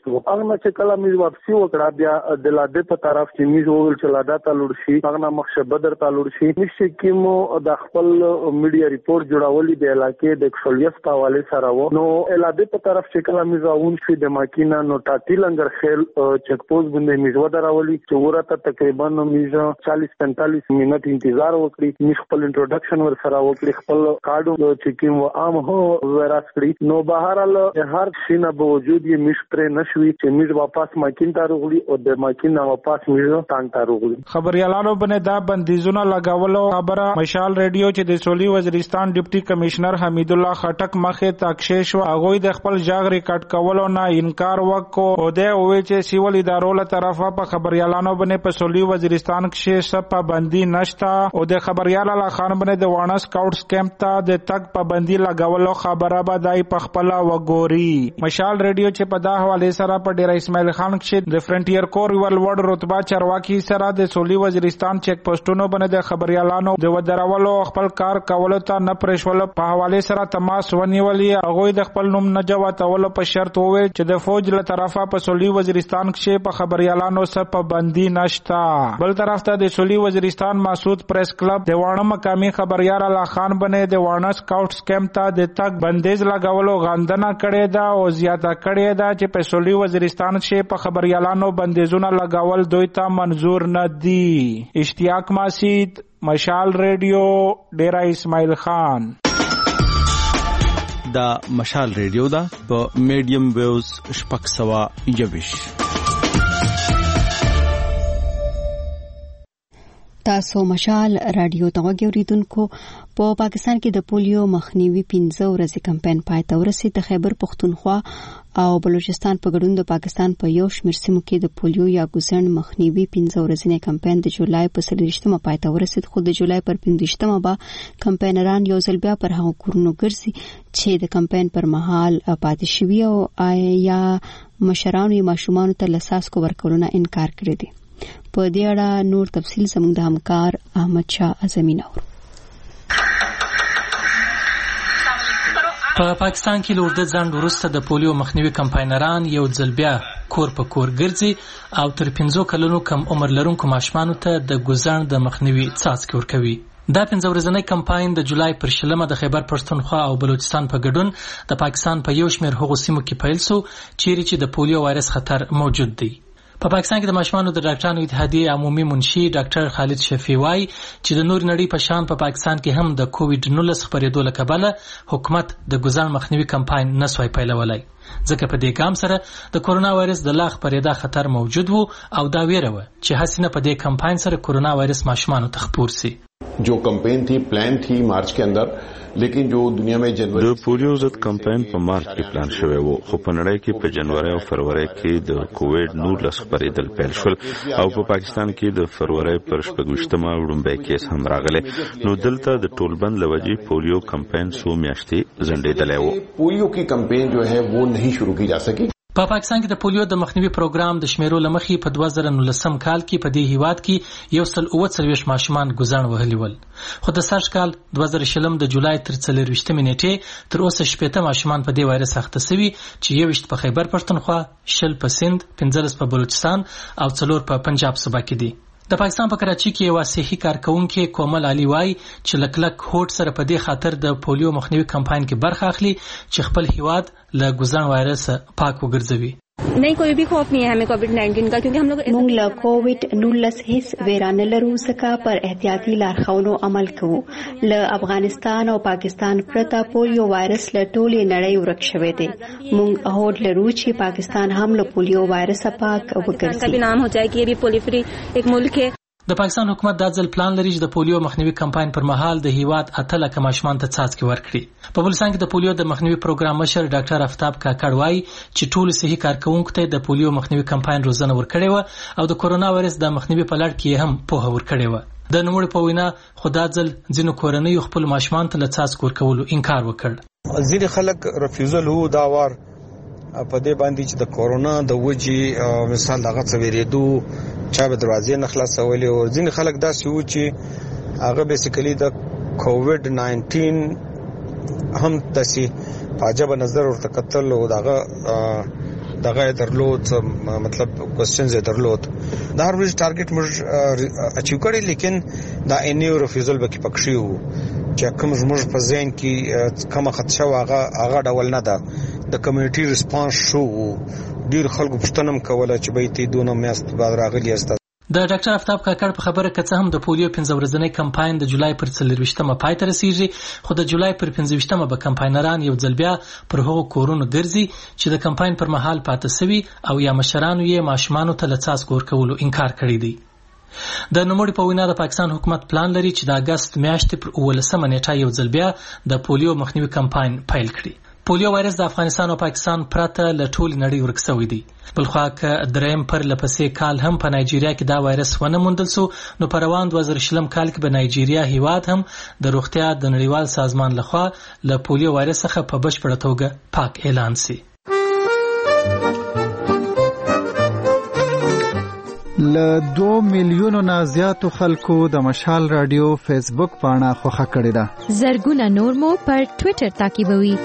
هغه نه چې کله میز واپسی وکړه بیا د لاده په طرف چې میز وول چې لاده ته لور شي هغه مخشه بدر ته لور شي نشي کیمو د خپل میډیا ریپورت جوړولې د علاقې د اکسولیس په حواله سره و نو لاده په طرف چې کله میز اون شي د ماکینا نو ټاټی لنګر خیل چک پوسټ باندې میز ودراولي چې ورته تقریبا میز چالیس پینتالیس منټ انتظار وکړي میز خپل انټروډکشن ور سره وکړي خپل کارډو چې کیمو عام هو ورس کړی نو بهرال هر شینه به وجود یې میز پر نشوي چې میز واپس ماکین ته راغلي او د ماکین نه واپس میز تانګ ته راغلي خبريالانو باندې دا بندیزونه لګاولو خبره مشال ریډیو چې د سولي وزیرستان ډیپټي کمشنر حمید الله خټک مخه تاکشیش او هغه د خپل ژغ ریکارډ کولو نه انکار وکړو او د وې چې سیول ادارو له طرفه په خبريالانو باندې په سولي وزیرستان کې څه پابندي نشته او د خبريال الله خان باندې د وانه سکاوټس کیمپ ته د تک پابندي لګاولو خبره به دای په خپل وګوري مشال ریډیو چې په دا حواله سره په ډیر اسماعیل خان کې د فرنټیر کور ولورډ رتبه چرواکي سره د سولي وزیرستان چیک پوسټونو باندې د خبريالانو د ودرولو خپل کار کولو ته نه پرېښول په حواله سره تماس ونیولې هغه د خپل نوم نه جواتولو په شرط وویل چې د فوج له طرفه په سولي وزیرستان کې په خبريالانو سره پابندي نشته بل طرف ته د سولي وزیرستان مسعود پریس کلب د وانه مقامی خبريال الله خان باندې د وانه سکاوټس کیمپ ته د تک بندیز لګولو غندنه کړې ده او زیاته کړې ده چې په سولي وزیرستان کې په خبريالانو بندیزونه لګول دوی ته منظور نه دي اشتیاق ماسید مشال ریډیو ډیرا اسماعیل خان دا مشال ریډیو دا په میډیم ویوز شپږ سوه یوویش تاسو مشال رادیو ته غوړیدونکو په پاکستان کې د پولیو مخنیوي پنځه ورځې کمپاین پای ته ورسید د خیبر پختونخوا او بلوچستان په ګډون د پاکستان په یو شمېر سیمو کې د پولیو یا ګوزڼ مخنیوي پنځه ورځې کمپاین د جولای په څلوېښتمه پای ته ورسید خو د جولای پر پنځویشتمه به کمپاینران یو ځل بیا پر هغو کورونو ګرځي چې د کمپاین پر مهال پاتې شوي او یا مشرانو یا ماشومانو ته له څاڅکو ورکولو نه انکار کړی دی په دې اړه نور تفصیل زموږ د همکار احمد شاه اعظمي نور په پاکستان کې له اوږده ځنډ وروسته د پولیو مخنیوي کمپاینران یو ځل بیا کور په کور ګرځي او تر پنځو کلونو کم عمر لرونکو ماشومانو ته د ګوزڼ د مخنیوي څاڅکي ورکوي دا پنځه ورځنی کمپاین د جولای پر شلمه د خیبر پښتونخوا او بلوچستان په ګډون د پاکستان په یو شمېر هغو سیمو کې پیل شو چیرې چې د پولیو وایرس خطر موجود دی په پاکستان کې د ماشومانو د ډاکټرانو اتحادیې عمومي منشي ډاکټر خالد شفیع وایي چې د نور نړۍ په شان په پا پاکستان کې هم د کووډ نولس خپرېدو له کبله حکومت د ګوزڼ مخنیوي کمپاین نسوای پیلولی ځکه په دې ګام سره د کورونا وایرس د لا خپرېدا خطر موجود وو او دا ویره وه چې هسې نه په دې کمپاین سره کورونا وایرس ماشومانو ته خپور سي जो कैंपेन थी प्लान थी मार्च के अंदर लेकिन जो दुनिया में जनवरी د پولیو ضد کمپاین په مارچ کې پلان شوی وو خو په نړۍ کې په جنوري او فروری کې د کووډ نولس خپرېدل پیل شول او په پاکستان کې د فروری پر شپږویشتمه وړومبی کیس هم راغلی نو دلته د ټولبند لوجې پولیو کمپاین څو میاشتې ځنډېدلی وو پولیو کی کمپاین جو ہے وہ نہیں شروع کی جا سکی په پاکستان کې د پولیو د مخنیوي پروګرام د شمیرو لمخې په دوه زره نولسم کال کې په دې هیواد کې یو سل اووه څلوېښت ماشومان ګوزڼ وهلي ول خو د سږ کال دوه زره شلم د جولای تر څلوېښتمې نیټې تر اوسه شپېته ماشومان په دې وایرس اخته سوي چې یوویشت په خیبر پښتونخوا شل په سند پنځلس په بلوچستان او څلور په پنجاب صوبه کې دي د پاکستان په کراچي کې یو صحي کارکونکو کومل علي وای چې لکلک هوټ سره په دې خاطر د پولیو مخنیوي کمپاین کې برخه اخلي چې خپل هیواد له ګوزڼ وایرس پاک وګرځوي नहीं कोई भी खौफ नहीं है हमें कोविड नाइन्टीन का क्योंकि हम लोग موږ له کووډ نولس هیڅ ویرانه لرو ځکه پر احتیاطي لارښوونو عمل کوو له افغانستان او پاکستان پرته پولیو وایرس له ټولې نړۍ ورک شوی دی موږ هوډ لرو چې پاکستان هم له پولیو وایرس پاک وګرځي کبھی نام हो जाए कि ये भी पोलियो फ्री एक मुल्क है د پاکستان حکومت دا ځل پلان لري چې د پولیو مخنیوي کمپاین پر مهال د هیواد اته لکه ماشومان ته څاڅکي ورکړي په بلوچستان کې د پولیو د مخنیوي پروګرام مشر ډاکټر افتاب کاکړ وایي چې ټول صحي کارکونکو ته د پولیو مخنیوي کمپاین روزنه ورکړې و او د کورونا وایرس د مخنیوي په لړ کې هم پوهه ورکړې و د نوموړي په وینا خدا ځل ځینو کورنیو خپل ماشومان ته له څاڅکو ورکولو انکار وکړ ځینې خلک رفیوزل هو دا وار په دې باندې چې د کورونا د وجې مثال دغه څویریدو چا به دروازې نه خلاصولې او ځینې خلک داسې وو چې هغه بیسیکلی د کووډ ناینټین هم داسې په عجبه نظر ورته کتل او دغه دغه درلود مطلب کوېسچنز درلود دا هر ورځ ټارګټ موږ اچیو کړی لیکن دا انیو ریفیوزل به کې پکښی وو چې کوم موږ په ذهن کې کومه خدشه واغه هغه ډول نه ده د کمیونټي ریسپانس شو ډیر خلکو پښتنم کوله چې به تی دونه میاست بعد راغلی است د ډاکټر افتاب کاکړ په خبره کې څه هم د پولیو پنځه ورځنی کمپاین د جولای پر څلرويشتمه پای ته رسیږي خو د جولای پر پنځه ویشتمه به کمپاینران یو ځل بیا پر هغو کورونو ګرځي چې د کمپاین پر مهال پاتې سوي او یا مشرانو یې ماشومانو ته لڅاس کور کولو انکار کړی دی. د نوموړي په وینا د پاکستان حکومت پلان لري چې د اگست میاشتې پر اولسمه نیټه یو ځل بیا د پولیو مخنیوي کمپاین پیل کړي. پولیو وایرس د افغانستان او پاکستان پرته له ټولې نړۍ ورک شوی دی. بلخوا که دریم پر لپسې کال هم په نایجیریا کې دا وایرس ونه موندل سو نو په روان دوه زره شلم کال کې به نایجیریا هیواد هم د روغتیا د نړیوال سازمان لخوا له پولیو وایرس څخه په بشپړه توګه پاک اعلان سي. له دو میلیونو نه زیاتو خلکو د مشال رادیو فیسبوک پاڼه خوښه کړې ده. زرګونه نور مو پر ټوئیټر تعقیبوي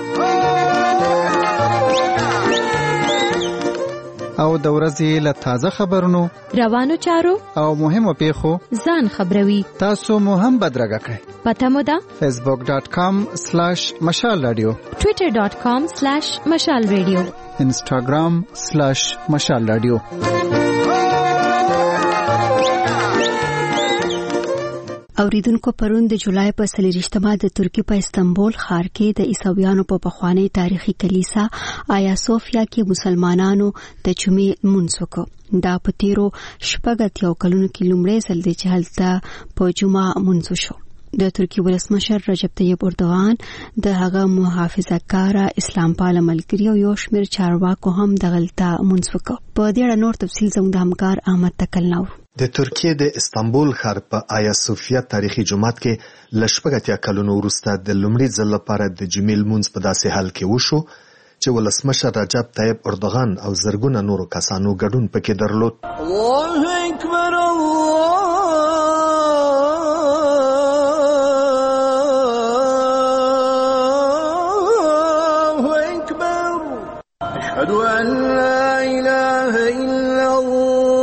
او د ورځې له تازه خبرونو روانو چارو او مهمو پیښو ځان خبروي. تاسو مو هم بدرګه کړئ. پته مو ده فیسبوک ډاٹ کام سلیش مشال رادیو ټوئیټر ډاٹ کام سلیش مشال رادیو انسټاګرام سلیش مشال رادیو. اوریدونکو پرون د جولای په څلرويشتمه د ترکی په استنبول ښار کې د عیسویانو په پخوانی تاریخي کلیسا آیا صوفیا کې مسلمانانو د جمعې لمونځ وکړ. دا په تیرو شپږ اتیا کلونو کې لومړی ځل دی چې هلته په جمعه لمونځ شو. د ترکی ولسمشر رجب طیب اردوغان د هغه محافظه‌کار اسلام پال ملګری او یو شمېر چارواکو هم دغلته لمونځ وکړ. په دې اړه نور تفصیل زموږ د همکار احمد تکل نور. د ترکیه د استنبول ښار په آیا صوفیا تاریخي جومات کې ل شپږ اتیا کلونو وروسته د لومړي ځل لپاره د جمعې لمونځ په داسې حال کې وشو چې ولسمشر رجب طیب اردوغان او زرګونه نورو کسانو ګډون پکې درلود. الله اکبر الله اکبر اشهد ان لا اله الا الله.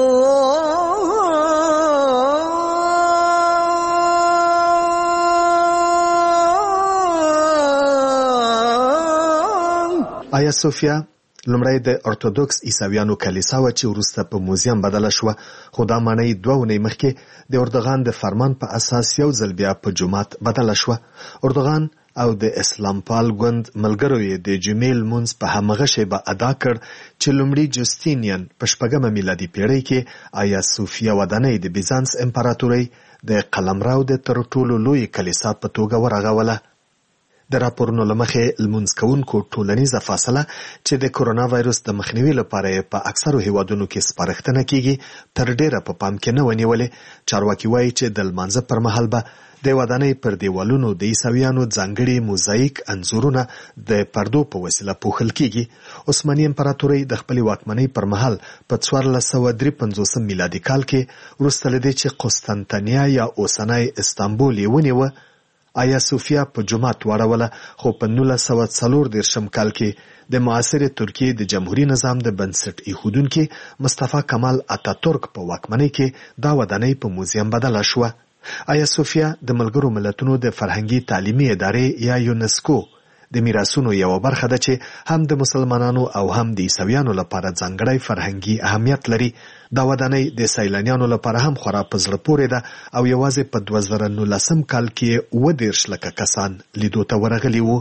آیا صوفیا لومړی د ارتودوکس عیسویانو کلیسا و چې وروسته په موزیم بدله شوه خو دا معنی دوه اونۍ مخکې د اردوغان د فرمان په اساس یو ځل بیا په جومات بدله شوه. اردوغان او د اسلام پال ګوند ملګرو یې د جمعې لمونځ په همغه شیبه ادا کړ چې لومړي جوستینین په شپږمه میلادي پیړۍ کې آیا صوفیا ودانۍ د بیزانس امپراتورۍ د قلمرو د تر ټولو لوی کلیسا په توګه ورغوله. د راپورونو لمخې لمونځ کوونکو ټولنیزه فاصله چې د کورونا وایرس د مخنیوي لپاره په اکثرو هیوادونو کې سپارښتنه کیږي تر ډیره په پام کې نه ونیولې. چارواکي وایي چې د لمانځه پر مهال به د ودانۍ پر دیوالونو د عیسویانو ځانګړي موزاییک انځورونه د پردو په وسیله پوښل کیږي. عثماني امپراتورۍ د خپلې واکمنۍ پر مهال په څوارلس سوه درې پنځوسم میلادي کال کې وروسته له دې چې قسطنطنیه یا اوسنی استانبول یې ونیوه آیا صوفیا په جومات واړوله خو په نولس سوه څلور دېرشم کال کې د معاصرې ترکیې د جمهوریت نظام د بنسټ ایښودونکي مصطفی کمال اتاتورک په واکمنۍ کې دا ودانۍ په موزیم بدله شوه. آیا صوفیا د ملګرو ملتونو د فرهنګي تعلیمي ادارې یا یونسکو د میراثونو یو برخه ده چې هم د مسلمانانو او هم د عیسویانو لپاره ځانګړی فرهنګي اهمیت لري. دا ودانۍ د سیلانیانو لپاره هم خورا په زړه پورې ده او یوازې په دوه زره نولسم کال کې اووه دېرش لکه کسان لیدو ته ورغلي وو.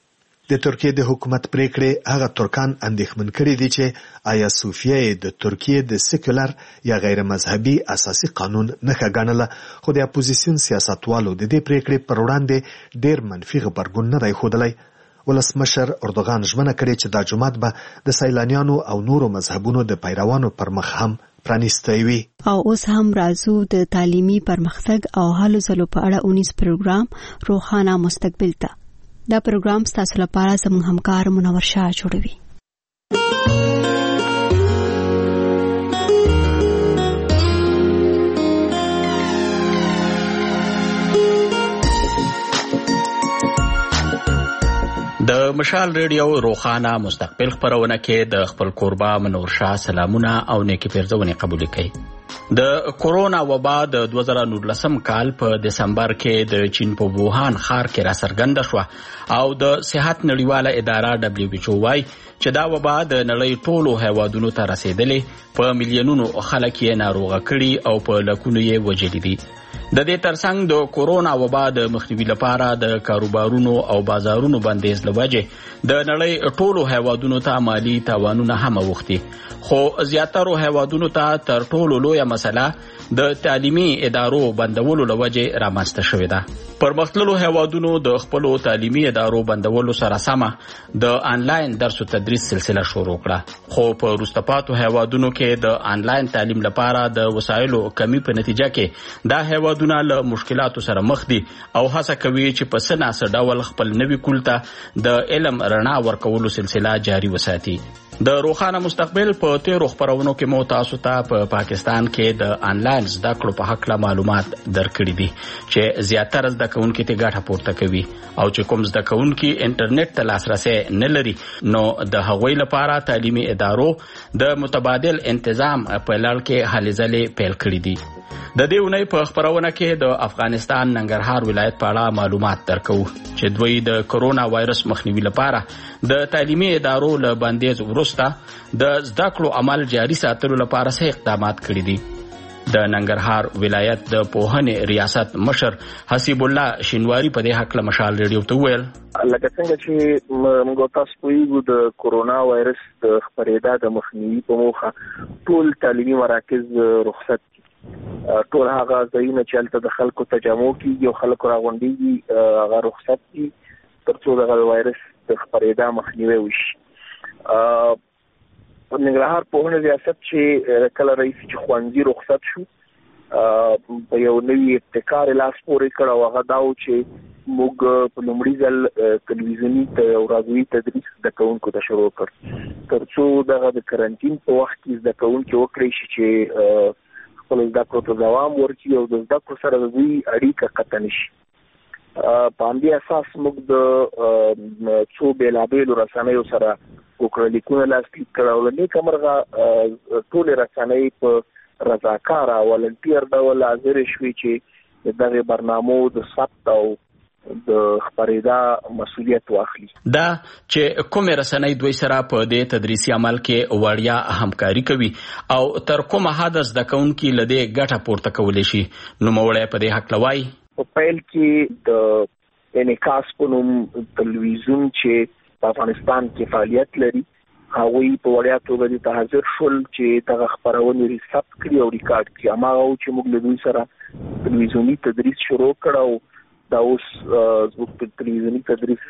د ترکیې د حکومت پریکړې هغه ترکان اندېښمن کړي دي چې آیا صوفیا د ترکیې د سیکولر یا غیر مذهبي اساسي قانون نښه ګڼله خو د اپوزیسیون سیاستوالو د دې پریکړې پر وړاندې ډېر منفي غبرګون نه دی ښودلی. ولسمشر اردوغان ژمنه کړې چې دا جومات به د سیلانیانو او نورو مذهبونو د پیروانو پر مخ هم پرانیستی وي. او اوس هم راځو د تعلیمي پرمختګ او هلو ځلو په اړه اونیز پروګرام روښانه مستقبل ته. دا پروګرام ستاسو لپاره زموږ همکار منور شاه جوړوي. د د مشال ریډیو روخانه مستقبل خبرونه کې د خپل قربا منور شاه سلامونه او نیکی پیرزونه قبول کړي. د کورونا وبا د دوه زره نولسم کال په دسمبر کې د چین په ووهان ښار کې را څرګنده شوه او د صحت نړیواله اداره دبليو ایچ او وايي چې دا وبا د نړۍ ټولو هیوادونو ته رسیدلې، په میلیونونو خلک یې ناروغه کړي او په لکونو یې وژلي دي. د دې ترڅنګ د کورونا وبا د مخنیوي لپاره د کاروبارونو او بازارونو بندیز لوجه د نړۍ ټولو هیوادونو ته مالی تاوانونه هم اوښتي، خو زیاترو هیوادونو ته تر ټولو لویه مسله د تعلیمي ادارو بندولو لوجه رامنځته شوې ده. پرمختللو هیوادونو د خپلو تعلیمي ادارو بندولو سره سمه د آنلاین درس او تدریس سلسله شروع کړه، خو په وروسته پاتو هیوادونو کې د آنلاین تعلیم لپاره د وسایلو کمی په نتیجه کې دا هیوادونه له مشکلاتو سره مخ دي او هڅه کوي چې په څه ناسه ډول خپل نوي کول ته د علم رڼا ورکولو سلسله جاري وساتي. د روخانه مستقبل په تیرو خبرونو کې مو تاسو ته په پاکستان کې د آنلاین زده کړو په حق له معلومات درکړي دي چې زیاتره زده کوونکي ته ګټه پورته کوي او چې کوم زده کوونکي انټرنیټ ته لاسرسي نه لري نو د هغوی لپاره تعلیمي ادارو د متبادل انتظام په لړ کې هلې ځلې پیل کړي دي. د دې اونۍ په خبرونه کې د افغانستان ننګرهار ولایت په اړه معلومات درکو چې دوی د کرونا وایرس مخنیوي لپاره د تعلیمي ادارو له بندیز وروسته د زده کړو عمل جاري ساتلو لپاره څه اقدامات کړي دي. د ننګرهار ولایت د پوهنې ریاست مشر حسیب الله شینواری په دې حق له مشال ریډیو ته ویل لکه څنګه چې موږ تاسو پوهیږو د کورونا وایرس د خپرېدا د مخنیوي په موخه ټول تعلیمي مراکز رخصت ټول هغه ځایونه چې هلته د خلکو تجمع کیږي او خلک راغونډېږي هغه رخصت دي تر څو دغه وایرس د خپرېدا مخنیوی وشي. ننګرهار پوهنې ریاست چې کله رئیس چې ښوونځي رخصت شو په یو نوي ابتکار لاس پورې کړ او هغه دا و چې موږ په لومړي ځل تلویزیوني او رادیوي تدریس زده کوونکو ته شروع کړ تر څو دغه د کرنټین په وخت کې زده کوونکي وکړی شي چې خپل زده کړو ته دوام ورکړي او د زده کړو سره د دوی اړیکه قطع نه شي. په همدې اساس موږ د څو بېلابېلو رسنیو سره وکړلیکونه لاسلیک کړه او له نیکه مرغه ټولې رسنۍ په رضاکاره ولنټیر ډول حاضرې شوې چې د دغې برنامو د ثبت او د خبرېدا مسؤلیت واخلي. دا چې کومې رسنۍ دوی سره په دې تدریسي عمل کې وړیا همکاري کوي او تر کومه حد زده کوونکي له دې ګټه پورته کولی شي، نوموړی په دې هکله وایي په پیل کې د انعکاس په نوم تلویزیون چې په افغانستان کې فعالیت لري هغوی په وړیا توګه دې ته حاضر شول چې دغه خپرونې ثبت کړي او ریکارډ کړي. هماغه و چې موږ له دوی سره تلویزیوني تدریس شروع کړ او دا اوس زموږ په تلویزیوني تدریس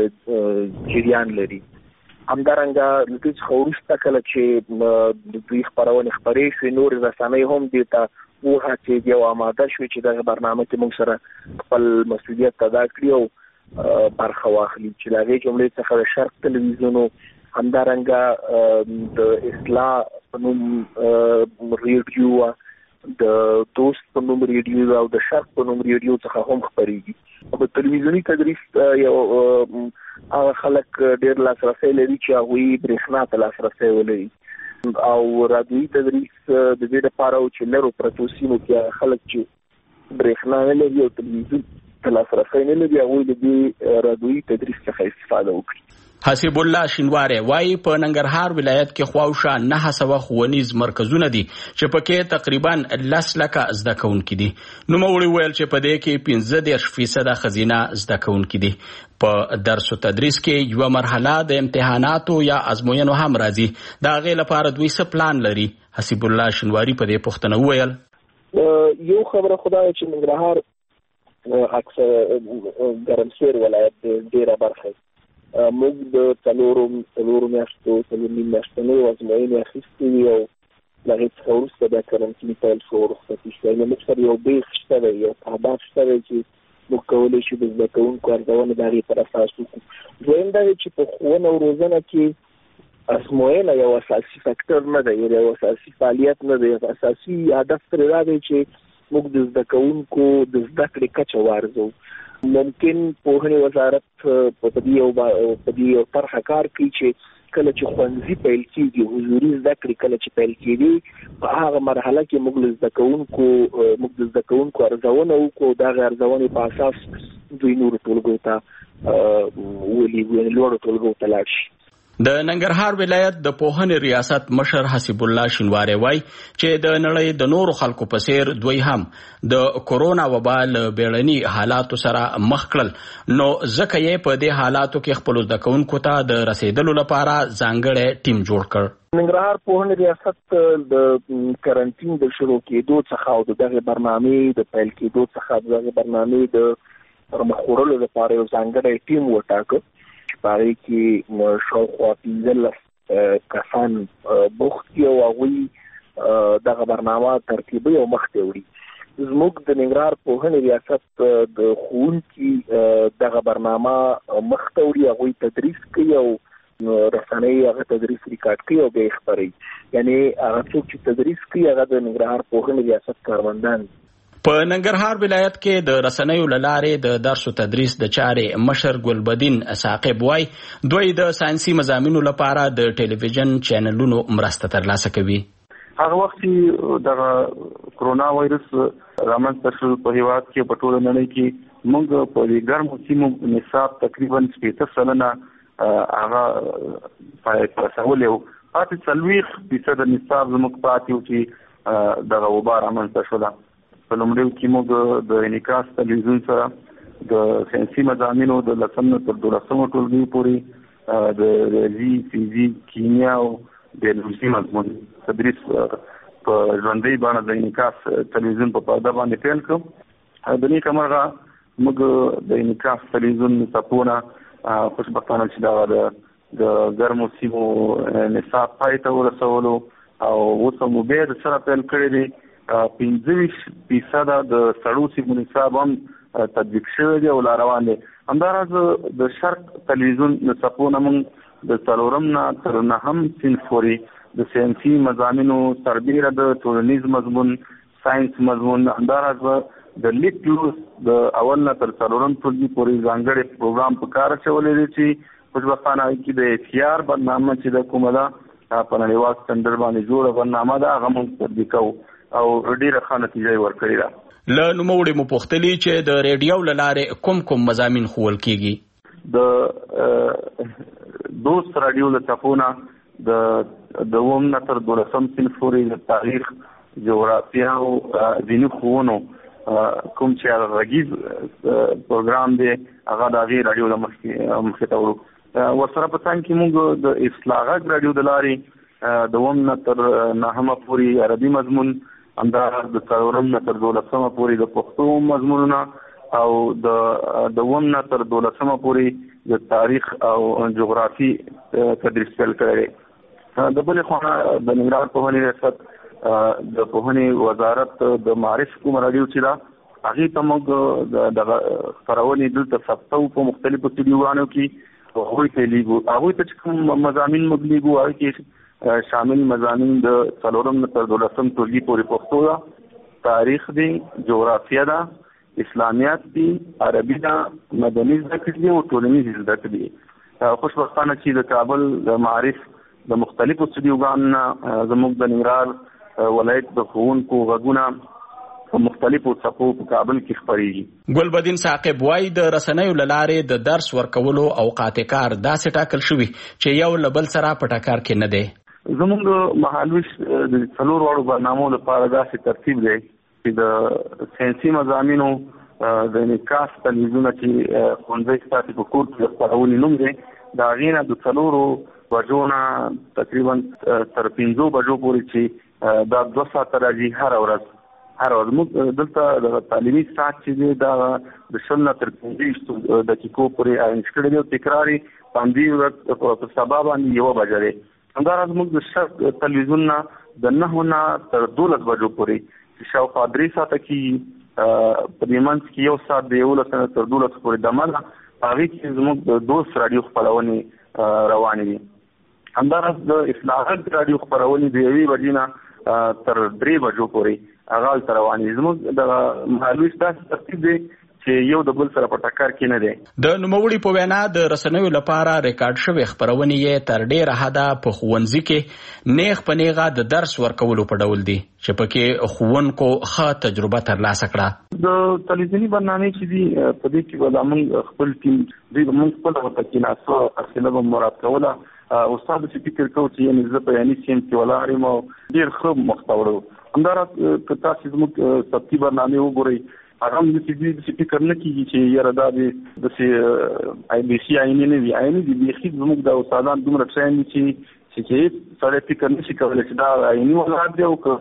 جریان لري. همدارنګه له دې څخه وروسته کله چې د دوی خپرونې خپرې شوې نورې رسنۍ هم دې ته وهڅېدې او اماده شوې چې دغه برنامه کې موږ سره خپل مسؤلیت ادا کړي او برخه واخلي چې له هغې جملې څخه د شرق تلویزیون و همدارنګه د اصلاح په نوم ریډیو د دوست په نوم ریډیو او د شرق په نوم ریډیو څخه هم خپرېږي. په تلویزیوني تدریس یو هغه خلک ډېر لاسرسی لري چې هغوی برېښنا ته لاسرسی ولري او رادیوي تدریس د دې لپاره و چې لرو پرتو سیمو کې خلک چې برېښنا نه لري او تلویزیون ته لاسرسی نه لري هغوی د دې رادیوي تدریس څخه استفاده وکړي. حسیب الله شینواری وایي په ننګرهار ولایت کې خواوشا نه سوه ښوونیز مرکزونه دي چې پکې تقریبا لس لکه زده کوونکي دي. نوموړي ویل چې په دې کې پنځه دېرش فیصده ښځینه زده کوونکي دي. په درس او تدریس کې یوه مرحله د امتحاناتو یا ازموینو هم راځي. د هغې لپاره دوی څه پلان لري؟ حسیب الله شینواری په دې پوښتنه وویل یو خبره خو دا چې ننګرهار اکثر ګرمسیر ولایت ډېره برخه موږ د څلورو څلورو میاشتو څلور نیم میاشتنۍ ازموینې اخیستې وي او له هغې څخه وروسته بیا کرنټین پیل شو رخصتي شوی. نو موږ سره یو بیس شته دی، یو اهداف شته دی چې موږ کولی شو د زده کوونکو ارزونه د هغې پر اساس وکړو. دویم دا دی چې په ښوونه او روزنه کې ازموینه یو اساسي فکټر نه دی، یو اساسي فعالیت نه دی. اساسي هدف ترې دا دی چې موږ د زده کوونکو د زده کړې کچه وارزوو ممکن پوهنې وزارت په دې یو په دې یو طرحه کار کوي چې کله چې ښوونځي پیل کېږي حضوري زده کړې کله چې پیل کېږي په هغه مرحله کې موږ له زده کوونکو موږ د زده کوونکو ارزونه وکړو د هغې ارزونې په اساس دوی نورو ټولګیو ته ولېږو لوړو ټولګیو ته لاړ شي. د ننګرهار ولایت د پوهنې ریاست مشر حسیب الله شینواری وای چې د نړۍ د نورو خلکو په څیر دوی هم د کورونا وبا له بیړني حالاتو سره مخ کړل، نو ځکه یې په دې حالاتو کې خپل زده کوونکو ته د رسیدلو لپاره ځانګړی ټیم جوړ کړ. ننګرهار پوهنې ریاست د کرنټین د شروع کېدو څخه او د دغه برنامې د پیل کېدو څخه د دغه برنامې د پرمخ وړلو لپاره یو ځانګړی ټیم وټاکه چې په هغې کې شاوخوا پنځلس کسان بوخت دي او هغوی دغه برنامه ترتیبوي او مخته وړي. زموږ د ننګرهار پوهنې ریاست د ښوونکي دغه برنامه مخته وړي، هغوی تدریس کوي او رسنۍ هغه تدریس ریکارډ کوي او بیا یې خپروي. یعنې هغه څوک چې تدریس کوي هغه د ننګرهار پوهنې ریاست کارمندان. په ننګرهار ولایت کې د رسنیو له لارې د درس او تدریس د چارې مشر ګلبدین ثاقب وای دوی د ساينسي مضامینو لپاره د ټلویزیون چینلونو مرسته ترلاسه کوي. هغه وخت چې د کرونا وایرس رامنځته شو په هیواد کې په ټوله نړۍ کې موږ په دې ګرمو سیمو نصاب تقریبا شپږ سلنه هغه پای رسولو پاتې څلوېښت فیصده نصاب زموږ پاتې و چې دغه وبا رامنځته شوه. په لومړیو کې موږ د انعکاس تلویزیون سره د ساینسي مضامینو د لسم نه تر دولسمو ټولګیو پورې د ریاضي، فزیک، کیمیا او بیولوژي مضمون تدریس په ژوندۍ بڼه د انعکاس تلویزیون په پرده باندې پیل کړو. د نیکه مرغه موږ د انعکاس تلویزیون څپونه خوشبختانه چې دغه د ګرمو سیمو نصاب پای ته ورسولو او اوس مو بیا د سره پیل کړی دی. پنځه ویشت فیصده د سړو سیمو نصاب هم تطبیق شوی دی او لا روان دی. همداراز د شرق تلویزیون څپونه موږ د څلورم نه تر نهم صنف پورې د ساینسي مضامینو سربیره د ټولنیز مضمون، ساینس مضمون، همداراز د لیک لوست د اول نه تر څلورم ټولګي پورې ځانګړی پروګرام په کار اچولی دی چې خوشبختانه کې د اختیار برنامه چې د کومه ده په نړیوال سټنډرډ باندې جوړه برنامه ده هغه موږ تطبیق کوو او ډیره ښه نتیجه یې ورکړې ده. له نوموړي مو پوښتلي چې د ریډیو له لارې کوم کوم مضامین ښوول کېږي. د دوست راډیو له څپونه د دوم نه تر دولسم صنف پورې د تاریخ، جغرافیه او دیني ښوونو کوم چې هغه غږیز پروګرام دی هغه د هغې راډیو له مخې ته وړو. ورسره په څنګ کې موږ د اصلاح غږ راډیو د لارې دوم نه تر نهمه پورې عربي مضمون، همداراز د څلورم نه تر دولسمه پورې د پښتو مضمونونه او د دوم نه تر دولسمه پورې د تاریخ او جغرافي تدریس پیل کړی. د بلې خوا د ننګرهار پوهنې ریاست د پوهنې وزارت د معارف کومه راډیو چې ده هغې ته موږ دغه خپرونې دلته ثبتوو په مختلفو سټډیوګانو کې هغوی ته لیږو. هغوی ته چې کوم مضامین موږ لیږو هغې کې شامل مضامین د څلورم نه تر دولسم ټولګي پورې پښتو ده، تاریخ دی، جغرافیه ده، اسلامیات دي، عربي ده، مدني زده کړې دي او ټولنیز زده کړې دي. خوشبختانه چې د کابل د معارف د مختلفو سټډیوګانو نه زموږ د ننګرهار ولایت د ښوونکو غږونه په مختلفو څپو په کابل کې خپرېږي. ګلبدین ثاقب وایي د رسنیو له لارې د درس ورکولو اوقات کار داسې ټاکل شوي چې یو له بل سره په ټکر کې نه دی. زموږ مهالویش د څلور واړو برنامو لپاره داسې ترتیب دی چې د ساینسي مضامینو د انعکاس تلویزیون چې ښوونځی ستاسې په کور کې د خپرونې نوم دی د هغې نه د څلورو بجو نه تقریبا تر پنځو بجو پورې چې دا دوه ساعته راځي هره ورځ هر ورځ موږ دلته د تعلیمي ساعت چې دی دا د شل نه تر پنځه دقیقو پورې ارینج کړی دی او تکرار یې په همدې ورځ په سبا باندې یوه بجه دی. همداراز موږ د شرق تلویزیون نه د نهو نه تر دولس بجو پورې چې شاوخوا درې ساعته کې په دې منځ کې یو ساعت د یولس نه تر دولس پورې دمه ده هغې کې زموږ د دوست راډیو خپرونې روانې دي. همداراز د اصلاح غږ راډیو خپرونې د یوې بجې نه تر درې بجو پورې هغه هلته روانې دي. زموږ د مهالویش داسې ترتیب دی چې چې یو د بل سره په ټکر کې نه دی. د نوموړي په وینا د رسنیو لپاره ریکارډ شوی خبرونه یې تر ډیره حده په ښوونځي کې نیغ په نیغه د درس ورکولو په ډول دي چې پکې ښوونکو ښه تجربه ترلاسه کړه. د تلویزیوني برنامې چې دي په دې کې به موږ خپل ټیم دوی به موږ خپل ورته کېناستو حوصله به مراد کوله. استاد چې فکر کوو چې یعنې زه په یعنې سیم کې ولاړ یم او ډېر ښه محتوا و. همداراز که تاسې زموږ سبتي برنامې وګورئ هغه هم داسې داسې فکر نه کېږي چې یاره دا دې داسې آی بي سي آینې نه وي. آینې دي بیخي زموږ د استادان دومره ټرین دي چې چې هېڅ سړی فکر نه شي کولی چې دا آینې ولاړ دی او که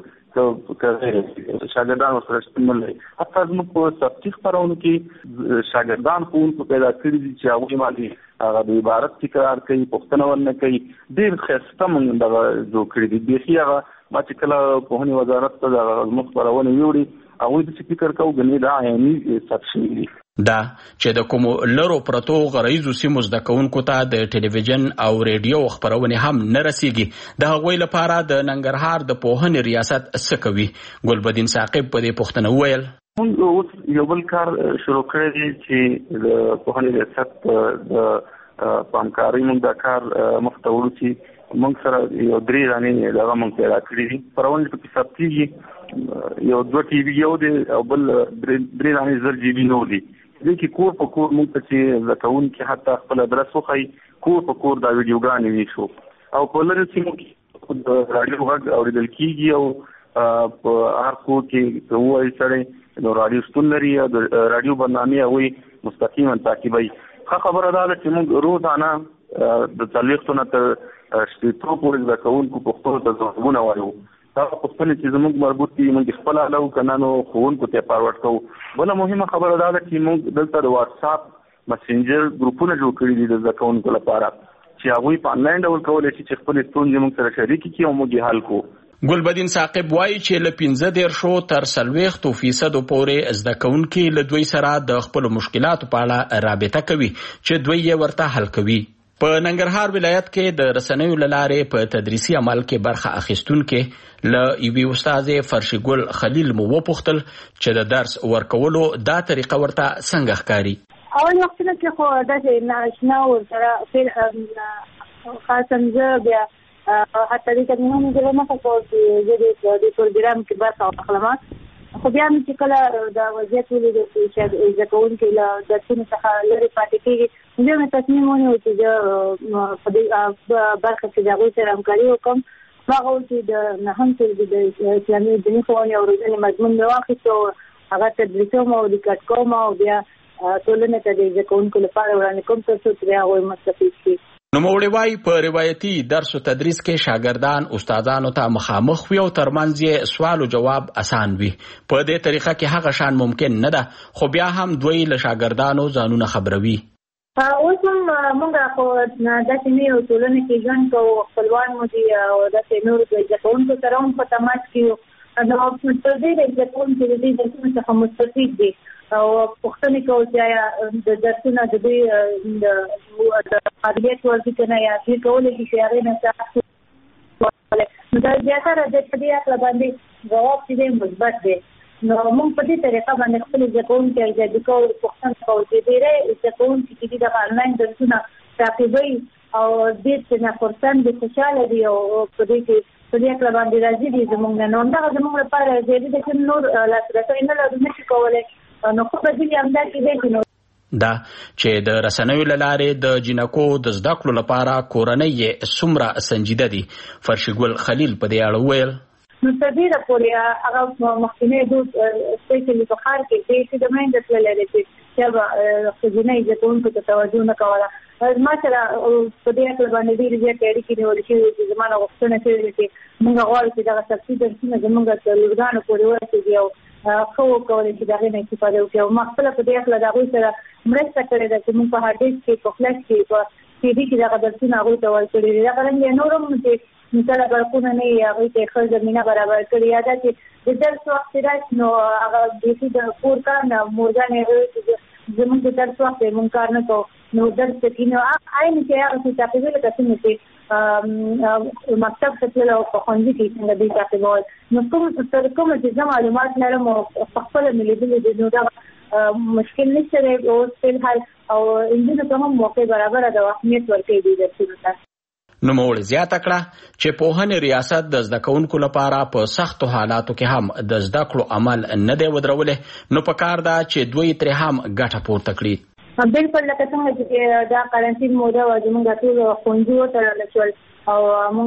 شاګردان ورسره شتون نه لري. حتی زموږ په سبتي خپرونو کې شاګردان ښوونکو پیدا کړي دي چې هغوی باندې هغه د عبارت تکرار کوي، پوښتنه ورنه کوي. ډېر ښایسته موږ دغه جوړ کړي دي. بیخي هغه ما چې کله پوهنې وزارت ته دغه زموږ خپرونې ویوړې هغوی داسې فکر کوو ګنې دا عیني ثبت شوي دي. دا چې د کومو لرو پرتو غرایزو سیمو زده کوونکو ته د ټلویزیون او ریډیو خبرونه هم نه رسیږي. د هغوی لپاره د ننګرهار د پوهنې ریاست څه کوي؟ ګلبدین ثاقب په دې پوښتنه وویل موږ اوس یو بل کار شروع کړی دی چې د پوهنې ریاست د پامکارۍ موږ دا کار مخ ته وړو چې موږ سره یو درې دانې دغه موږ پیدا کړي دي. خپرونې پکې ثبت کېږي. یو دوه ټي وي یو دی او بل درې دانې زر جي بي نو دي. دې کې کور په کور موږ ته چې زده کوونکي حتی خپل ادرس وښایي کور په کور دا ویډیوګانې ویښو او په لرې سیمو کې د راډیو غږ اورېدل کېږي او په هر کور کې که ووایي سړی نو راډیو شتون لري او د راډیو برنامې هغوی مستقیما تعقیبوي. ښه خبره دا ده چې موږ روزانه د څلوېښتو نه تر شپېتو پورې زده کوونکو پوښتنو ته ځوابونه وایو. دا پوښتنې چې زموږ مربوط دي موږ خپله حلوو که نه نو ښوونکو ته یې فارورډ کوو. بله مهمه خبره دا ده چې موږ دلته د واټساپ مسنجر ګروپونه جوړ کړي دي د زده کوونکو لپاره چې هغوی په انلاین ډول کولی شي چې خپلې ستونزې موږ سره شریکې کړي او موږ یې حل کړو. ګلبدین ثاقب وایي چې له پنځه دېرشو تر څلوېښتو فیصدو پورې زده کوونکي له دوی سره د خپلو مشکلاتو په اړه رابطه کوي چې دوی یې ورته حل کوي. په ننګرهار ولایت کې د رسنیو له لارې په تدریسي عمل کې برخه اخیستونکي له یوې استادې فرشګل خلیل مو وپوښتل چې د درس ورکولو دا طریقه ورته څنګه ښکاري. اول وختونه کې خو داسې نااشنا ورسره خاصا زه بیا حتی دې ته مې هم زه نه خوښوم چې زه دې پروګرام کې برخه واخلم. خو بیا مې چې کله دا وضعیت ولیدل چې زده کوونکي له درسونو څخه لرې پاتې کېږي بیا مې تصمیم ونیو چې زه په دې برخه کې د هغوی سره همکاري وکړم. هغه و چې د نهم ټولګي د اسلامي دیني ښوونې او روزنې مضمون مې واخیست او هغه تدریسوم او ریکارډ کوم او بیا ټولنې ته د زده کوونکو لپاره وړاندې کوم تر څو چې هغوی مستفید شي. نوموړی وایي په روایتي درس و تدریس کې شاګردان استادانو ته مخامخ وي او ترمنځ یې سوال او جواب اسان وي. په دې طریقه کې هغه شان ممکن نه ده خو بیا هم دوی له شاګردانو ځانونه خبروي. اوس هم موږ خو داسې نه یو ټولنه کې ژوند کوو خپلوان مو دي او داسې نورو زده کوونکو سره هم په تماس کې یو نو په دې د زده کوونکو د دې درسونو څخه مستفید دي او پوښتنې کوو چې آیا د درسونه د دوی د قابلیت ورځي که نه یا دوی کولی شي چې هغې نه څه نو دا زیاتره د په دې هکله باندې ځواب چې دی مثبت دی. نو موږ په دې طریقه باندې خپل زده کوونکي ارزیابي کوو پوښتنه کوو چې ډېری زده کوونکي چې دي دغه انلاین درسونه تعقیبوي او ډېر چې نه خرسند دي خوشحاله دي او په دې کې په دې هکله باندې راضي دي زموږ نه. نو همدغه زموږ لپاره ارزیابي ده چې نور لاسرسی نه لرو نه شي کولی نو خو به ځینې همدا کېدی شي. دا چې د رسنیو له لارې د جینکو د زده کړو لپاره کورنۍ یې څومره سنجیده دي فرشګل خلیل په دې اړه وویل. نو تر ډېره پورې هغه مخکینی دود سپیشلي په ښار کې دی چې د میندې تللی دی چې بیا به ښځینۍ زده کوونکو ته توجه نه کوله. زما سره په دې هکله باندې ډېرې زیاتې اړیکې نیولې شوې چې زما نه غوښتنه شوې ده چې موږ غواړو چې دغه سبسي درسونه زموږ تر لورګانو پورې ورسېږي او ښه وکولی چې د هغې نه استفاده وکړي او ما خپله په دې هکله د هغوی سره مرسته کړې ده چې موږ په هارډ ډیسک کې په فلش کې په سي ډي کې دغه درسونه هغوی ته ورکړي دي. دغه رنګ یې نور هم چې مثاله برقونه نه وي هغوی ته یې ښه زمینه برابر کړې یا دا چې د درس وخت چې راشي نو هغه بیخي د کور کار نه مورګانې هغوی چې زموږ د درس وخت دی موږ کار نه کوو نو درس ته کښېنو عین چې هغه چې تعقیبوي لکه څنګه چې مکتب ته تلل او په ښوونځي کې څنګه دوی تعقیبول. نو کوم تر کومه چې زه معلومات لرم او په خپله مې لیدلي دي نو دغه مشکل نشته دی او په حال او انجینر ته هم موقع برابر د اهمیت ورکړي دي درسونه ته. نو موږ زیاته کړه چې په هنې ریاست د زده کوونکو لپاره په سختو حالاتو کې هم د زده کړو عمل نه دی ودرولې، نو په کار ده چې دوی ترې هم ګټه پورته کړي. بالکل لکه څنګه چې دا قرنټین موده وه زموږ ټول ښوونځي وتړل شول او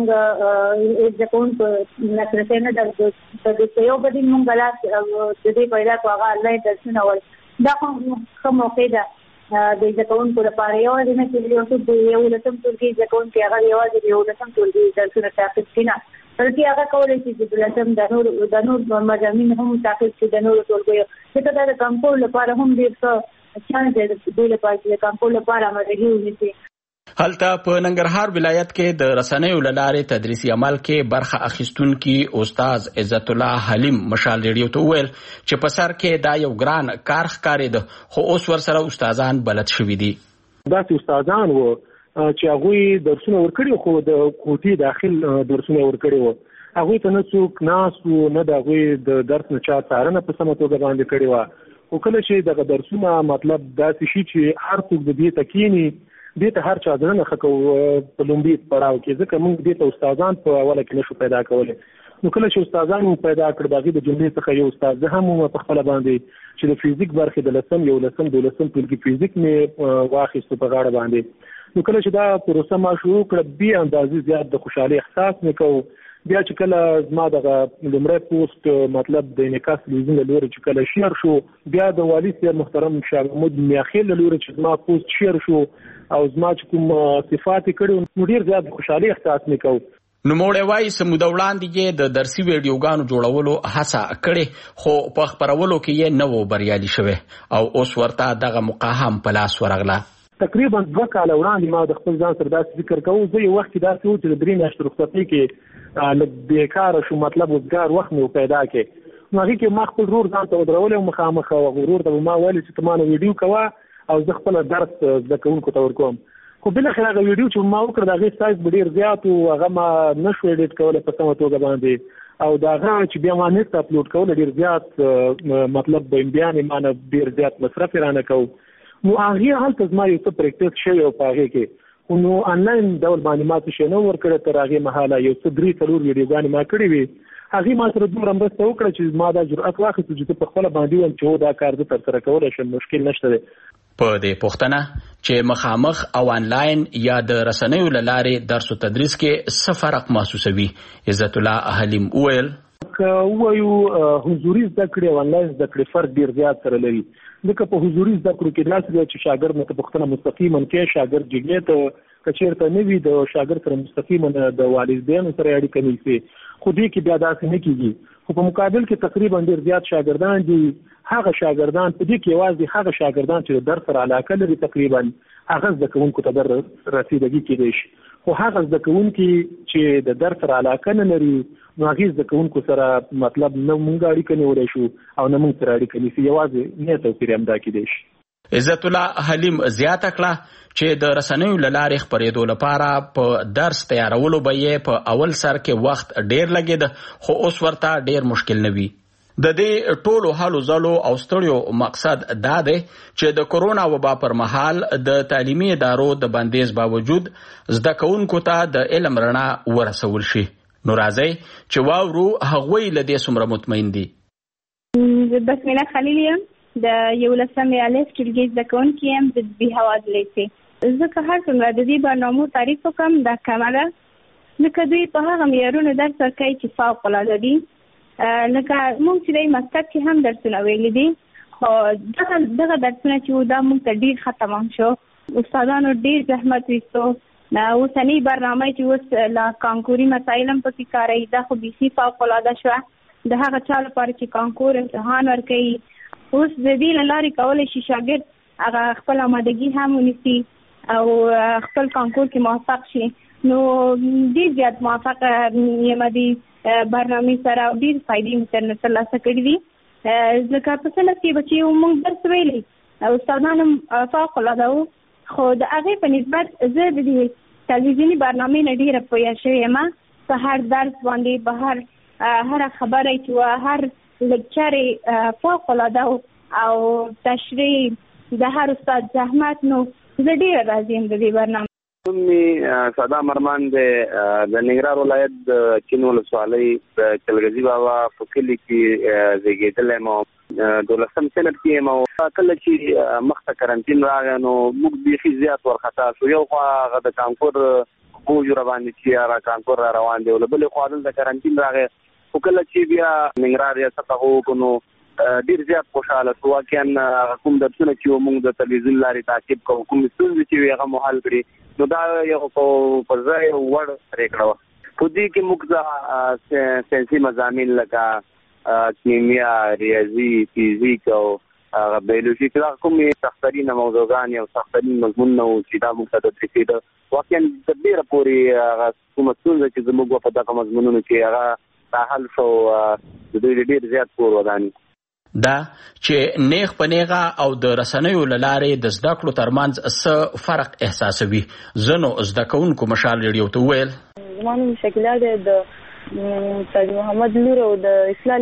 موږ زده کوونکو لاسرسی نه درلود، یو بدیل موږ لاس د دې پیدا کړو هغه آنلاین درسونه ول. دا ښه موقع ده د زده کوونکو لپاره. یوازې نه چې یو څوک یو لسم ټولګي زده کوونکي هغه یوازې د یو لسم ټولګي درسونه تعقیب کړي نه، بلکې هغه کولی شي چې د لسم د نور د نور مضامین هم تعقیب کړي د نورو ټولګیو، ځکه دا د کانکور لپاره هم ډېر ښه چانس دی د دوی لپاره چې د کانکور لپاره آمادګي ونیسي. هلته په ننګرهار ولایت کې د رسنیو له لارې تدریسي عمل کې برخه اخیستونکي استاد عزت الله حلیم مشال ریډیو ته وویل چې په سر کې دا یو ګران کار ښکارېده، خو اوس ورسره استادان بلد شوي دي. داسې استادان وو چې هغوی درسونه ورکړي خو د کوټې داخل درسونه ورکړي وو، هغوی ته نه څوک ناست وو، نه د هغوی د درس نه چا څارنه په سمه توګه باندې کړې وه. خو کله چې دغه درسونه مطلب داسې شي چې هر څوک د دې ته کښېني، دې ته هر چا ځنه نه ښه کوو په لومړي پړاو کې، ځکه موږ دې ته استادان په اوله کې نشو پیدا کولی. نو کله چې استادان مو پیدا کړ د هغې د جملې څخه یو استاد زه هم وم په خپله باندې چې د فزیک برخې د لسم یو لسم دولسم ټولګي فزیک مې واخیستو په غاړه باندې. نو کله چې دا پروسه ما شروع کړه بې اندازې زیات د خوشحالۍ احساس مې کوو. بیا چې کله زما دغه لومړی پوسټ مطلب د انعکاس تلویزیون له لورې چې کله شیر شو، بیا د والي صاحب محترم شاه محمود میاخیل له لورې چې زما پوسټ شیر شو او زما چې کوم صفات یې کړي نو ډېر زیات خوشحالي احساس مې کوو. نوموړی وایي څه موده وړاندې یې د درسي ویډیوګانو جوړولو هڅه کړې، خو په خپرولو کې یې نه و بریالي شوی او اوس ورته دغه موقع هم په لاس ورغله. تقریبا دوه کاله وړاندې ما د خپل ځان سره داسې فکر کوو، زه یو وخت کې داسې و چې د درې میاشتو رخصتۍ کې لږ بېکاره شو، مطلب وزګار وخت مې پیدا کړې. نو هغې کې ما خپل ورور ځان ته ودرولی و مخامخ، او ورور ته به ما ویلې چې ته ما نه ویډیو کوه او زه خپله درس زده کوونکو ته ورکوم. خو بالاخره هغه ویډیو چې ما وکړ د هغې سایز به ډېر زیات و، هغه ما نه شو ایډیټ کولی په سمه توګه باندې، او د هغه چې بیا ما نېټ ته اپلوډ کوله ډېر زیات مطلب بیا مې ما نه ډېر زیات مصرف یې رانه کوو. نو هغې هلته زما یو څه پریکټس شوی و په هغې کې، خو نو آنلاین ډول باندې ما څه شی نه ورکړی. تر هغې مهاله یو څه درې څلور ویډیوګانې ما کړې وې، هغې ما سره دومره مرسته وکړه چې ما دا جرأت واخیستو چې زه په خپله باندې ویم چې هو دا کار زه ترسره کولی شم، مشکل نشته دی. په دې پوښتنه چې مخامخ او آنلاین یا د رسنیو له لارې درس او تدریس کې څه فرق محسوسوي، عزت الله حلیم وویل که ووایو حضوري زده کړې او آنلاین زده کړې فرق ډېر زیات سره لري. ځکه په حضوري زده کړو کې داسې دی چې شاګرد نه ته پوښتنه مستقیما کوي، شاګرد جګړې ته که چېرته نه وي د شاګرد سره مستقیما د والدینو سره اړیکه نیسي، خو دې کې بیا داسې نه کېږي. خو په مقابل کې تقریبا ډېر زیات شاګردان دي، هغه شاګردان په دې کې یوازې هغه شاګردان چې د درس سره علاقه لري تقریبا هغه زده کوونکو ته در رسیدګي کېدی شي، خو هغه زده کوونکي چې د درس سره علاقه نه لري نو هغې زده کوونکو سره مطلب نه موږ اړیکه نیولی شو او نه موږ سره اړیکه نیسي، یوازې نه توپیر همدا کېدی شي. عزت الله حلیم زیاته کړه چې د رسنیو له لارې خپرېدو لپاره په درس تیارولو به یې په اول سر کې وخت ډېر لګېده، خو اوس ورته ډېر مشکل نه وي. د دې ټولو هلو ځلو او ستړیو مقصد دا دی چې د کورونا وبا پر مهال د تعلیمي ادارو د بندیز باوجود زده کوونکو ته د علم رڼا ورسول شي. نو راځئ چې واورو هغوی له دې څومره مطمئن دي. بسمله خلیل یم، د یولسمې الف ټولګي زده کوونکې یم د بېهواد لیسې. زه که هر څومره د دې برنامو تعریف وکړم دا کمه ده، ځکه دوی په هغه معیارونو درس ورکوي چې فوق العاده دي. لکه موږ چې دی مکتب کې هم درسونه ویلي دي، خو دغه دغه درسونه چې و دا موږ ته ډېر ښه تمام شو. استادانو ډېر زحمت ویستو. اوسنۍ برنامه چې اوس له کانکوري مسایل هم پکې کاروي، دا خو بیخي فوق العاده شوه. د هغه چا لپاره چې کانکور امتحان ورکوي، اوس د دې له لارې کولی شي شاګرد هغه خپل آمادګي هم ونیسي او خپل کانکور کې موفق شي. نو ډېر زیات موفق یم دې برنامې سره او ډېر فایدې مې ترلاسه ترلاسه کړي دي. ځکه په صنف کې به چې موږ درس ویلی او استادان هم فوق العاده وو، خو د هغې په نسبت زه د دې تلویزیوني برنامې نه ډېره پوهه شوې یم. په هر درس باندې، په هر هره خبره چې وه، هر لیکچر یې فوق العاده و او تشریح د هر استاد زحمت. نو زه ډیره راضي یم د دې برنامه. مې صدام ارمان د ننګرهار ولایت د چین ولسوالۍ د کلګزي بابا په کلي کې زیږېدلی یم او دولسم سنټ کې یم. او کله چې مخته کرنټین راغی نو موږ بیخي زیات ورخطا شو. یو خوا هغه د کانکور بوج را باندې چې را کانکور را روان دی، بلې خوا دلته کرنټین راغی. خو کله چې بیا ننګرهار ریاست هغه وکړو نو ډیر زیات خوشاله شو. واقعا کوم درسونه چې موږ د تلویزیون لارې تعقیب کوو، کوم ستونزې چې هغه مو حل کړي، نو دا یو په ځای وړ پرېکړه وه. په دې کې موږ ساینسي مضامین لکه کیمیا، ریاضي، فزیک او بیولوژي دا کومې سخترینه موضوعګانې او سخترین مضمونونه وو چې دا موږ ته تدریسېده. واقعا تر ډېره پورې هغه کومه ستونزه چې زموږ په دغه مضمونونو کې هغه دا حل شو، د دوی ډېر زیات پور وداني. دا چې نیغ په نیغه او د رسنیو له لارې د زده کړو ترمنځ څه فرق احساسوي. ځینو زده کوونکو مشال ریډیو ته وویل زما نوم شکیلا دی، د تاج محمد لور او د اصلاح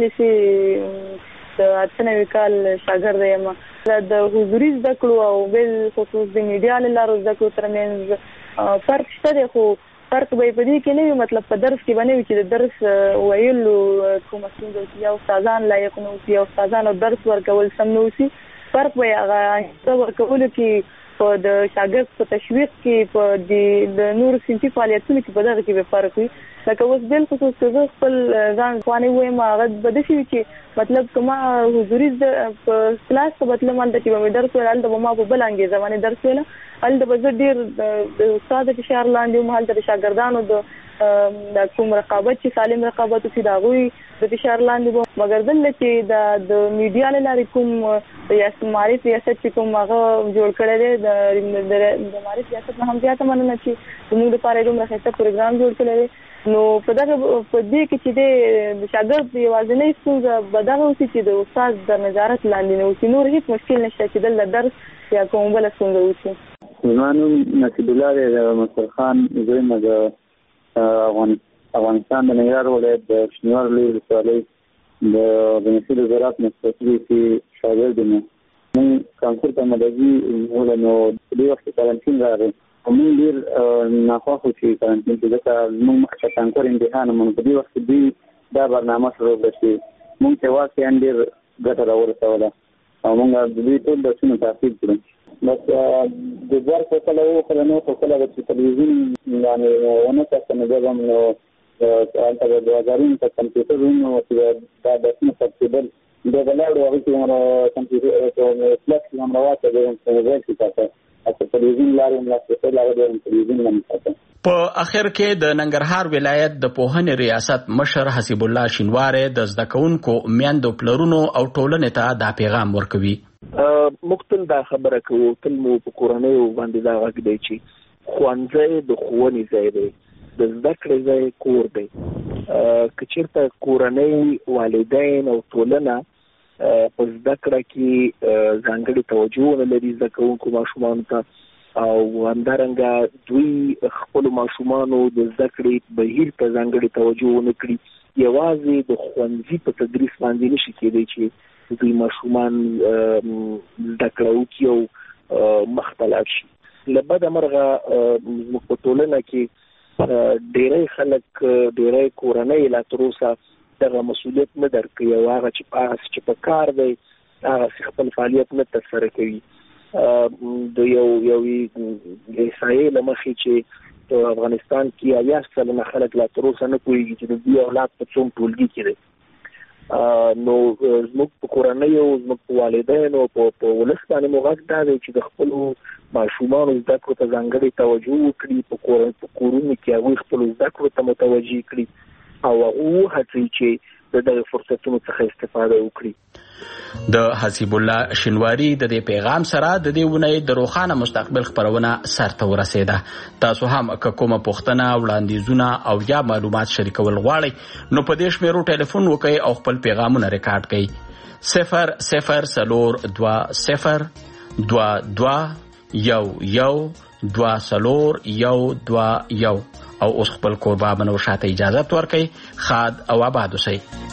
لیسې د اته نوي کال شاګرده یم. د حضوري زده کړو او بل خصوص د میډیا له لارې زده کړو ترمنځ فرق شته دی، خو فرق به په دې کې نه وي، مطلب په درس کې به نه وي چې د درس ویلو کومه ستونزه وي، یا استادان لایق نه وي، یا استادانو درس ورکول سم نه وي. فرق به هغه ورکولو کې په د شاګرد په تشویق کې، په د نورو صنفي فعالیتونو کې په دغه کې به فرق وي. لکه اوس بل خصوص که زه خپل ځان خوانې وایم، هغه به داسې وي چې مطلب که ما حضوري په کلاس ته بتلم هلته چې به مې درس ویل، هلته به ما په بل انګېزه باندې درس ویله، هلته به زه ډېر د استاد فشار لاندې وم، هلته د شاګردانو د کوم رقابت چې سالم رقابت وکړي د هغوی د فشار لاندې وم. مګر دلته چې د میډیا له لارې کوم معارف ریاست چې کوم هغه جوړ کړی دی، د معارف ریاست نه هم زیاته مننه چې زموږ دپاره یې دومره ښایسته پروګرام جوړ کړی دی. نو په دغه په دې کې چې د شاګرد یوازینۍ ستونزه به دغه اوسي چې د استاد د نظارت لاندې نه اوسي، نور هېڅ مشکل نشته چې دلته درس یا کوم بله ستونزه اوسي. زما نوم نصیب الله دی، د مصطفی خان زوی یم، د افغانستان د ننګرهار ولایت د شینوار لوی ولسوالۍ د بنسټي د زراعت مستقلي کې شاګرد یم. موږ کانکور ته مدعي وله، نو په دې وخت کې کرنټین راغی. موږ ډېر ناخوښ وو چې کرنټین کې ځکه موږ مخکې کانکور امتحان ومو. په دې وخت کې دوی دا برنامه شروع کړه چې موږ ته واقعا ډېر ګټه راورسوله او موږ د دوی ټول درسونه تعقیب کړو. بس د درس کله وکړه نو کله چې تلویزیون باندې ونه کتل نو بیا هم نو هلته به بازارونو ته کمپیوټر ونیو چې دا درسونه ثبتېدل، بیا به لاړو هغوی چې همره کمپیوټر په کلاس کې همره واچوي په موبایل کې کاته او تلویزیون لارې هم لاسرسی هغه بیا هم تلویزیون باندې کاته. په اخر کې د ننګرهار ولایت د پوهنې ریاست مشر حسیب الله شینواری د زده کوونکو میندو پلرونو او ټولنې ته دا پیغام ورکوي. موږ تل دا خبره کوو، تل مو په کورنیو باندې دا غږ دی چې ښوونځی د ښوونې ځای دی، د زده کړې ځای کور دی. که چېرته کورنۍ، والدین او ټولنه په زده کړه کې ځانګړې توجه ونه لري زده کوونکو ماشومانو ته، او همدارنګه دوی خپلو ماشومانو د زده کړې بهیر ته ځانګړې توجه ونه کړي، یوازې د ښوونځي په تدریس باندې نشي کېدی چې دوی ماشومان زده کړه وکړي او مخته لاړ شي. له بده مرغه زموږ په ټولنه کې ډېری خلک، ډېری کورنۍ لا تر اوسه دغه مسؤلیت نه درک کوي او هغه چې چې په کار دی هغه خپل فعالیت نه ترسره کوي. د یو یوې احصایې له مخې چې په افغانستان کې اویا سلنه خلک لا تر اوسه نه پوهېږي چې د دوی اولاد په څوم ټولګي کې دی. نو زموږ په کورنیو، زموږ په والدینو، په ولس باندې مو غږ دا دی چې د خپلو ماشومانو زده کړو ته ځانګړې توجه وکړي، په کورونو کې هغوی خپلو زده کړو ته متوجه کړي او هغه وهڅوي چې د دغه فرصتونو څخه استفاده وکړي. د حسیب الله شینواری د دې پیغام سره د دې ونې د روښانه مستقبل خبرونه سرته ورسېده. تاسو هم که کومه پوښتنه، وړاندیزونه او یا معلومات شریکول غواړئ نو په دې شمیرو ټلیفون وکړئ او خپل پیغامونه ریکارډ کړئ. صفر صفر څلور دوه صفر دوه دوه یو یو دوه څلور یو دوه یو. او اوس خپل کوربه منو شاته اجازه ورکړئ. خاد او آباد اوسئ.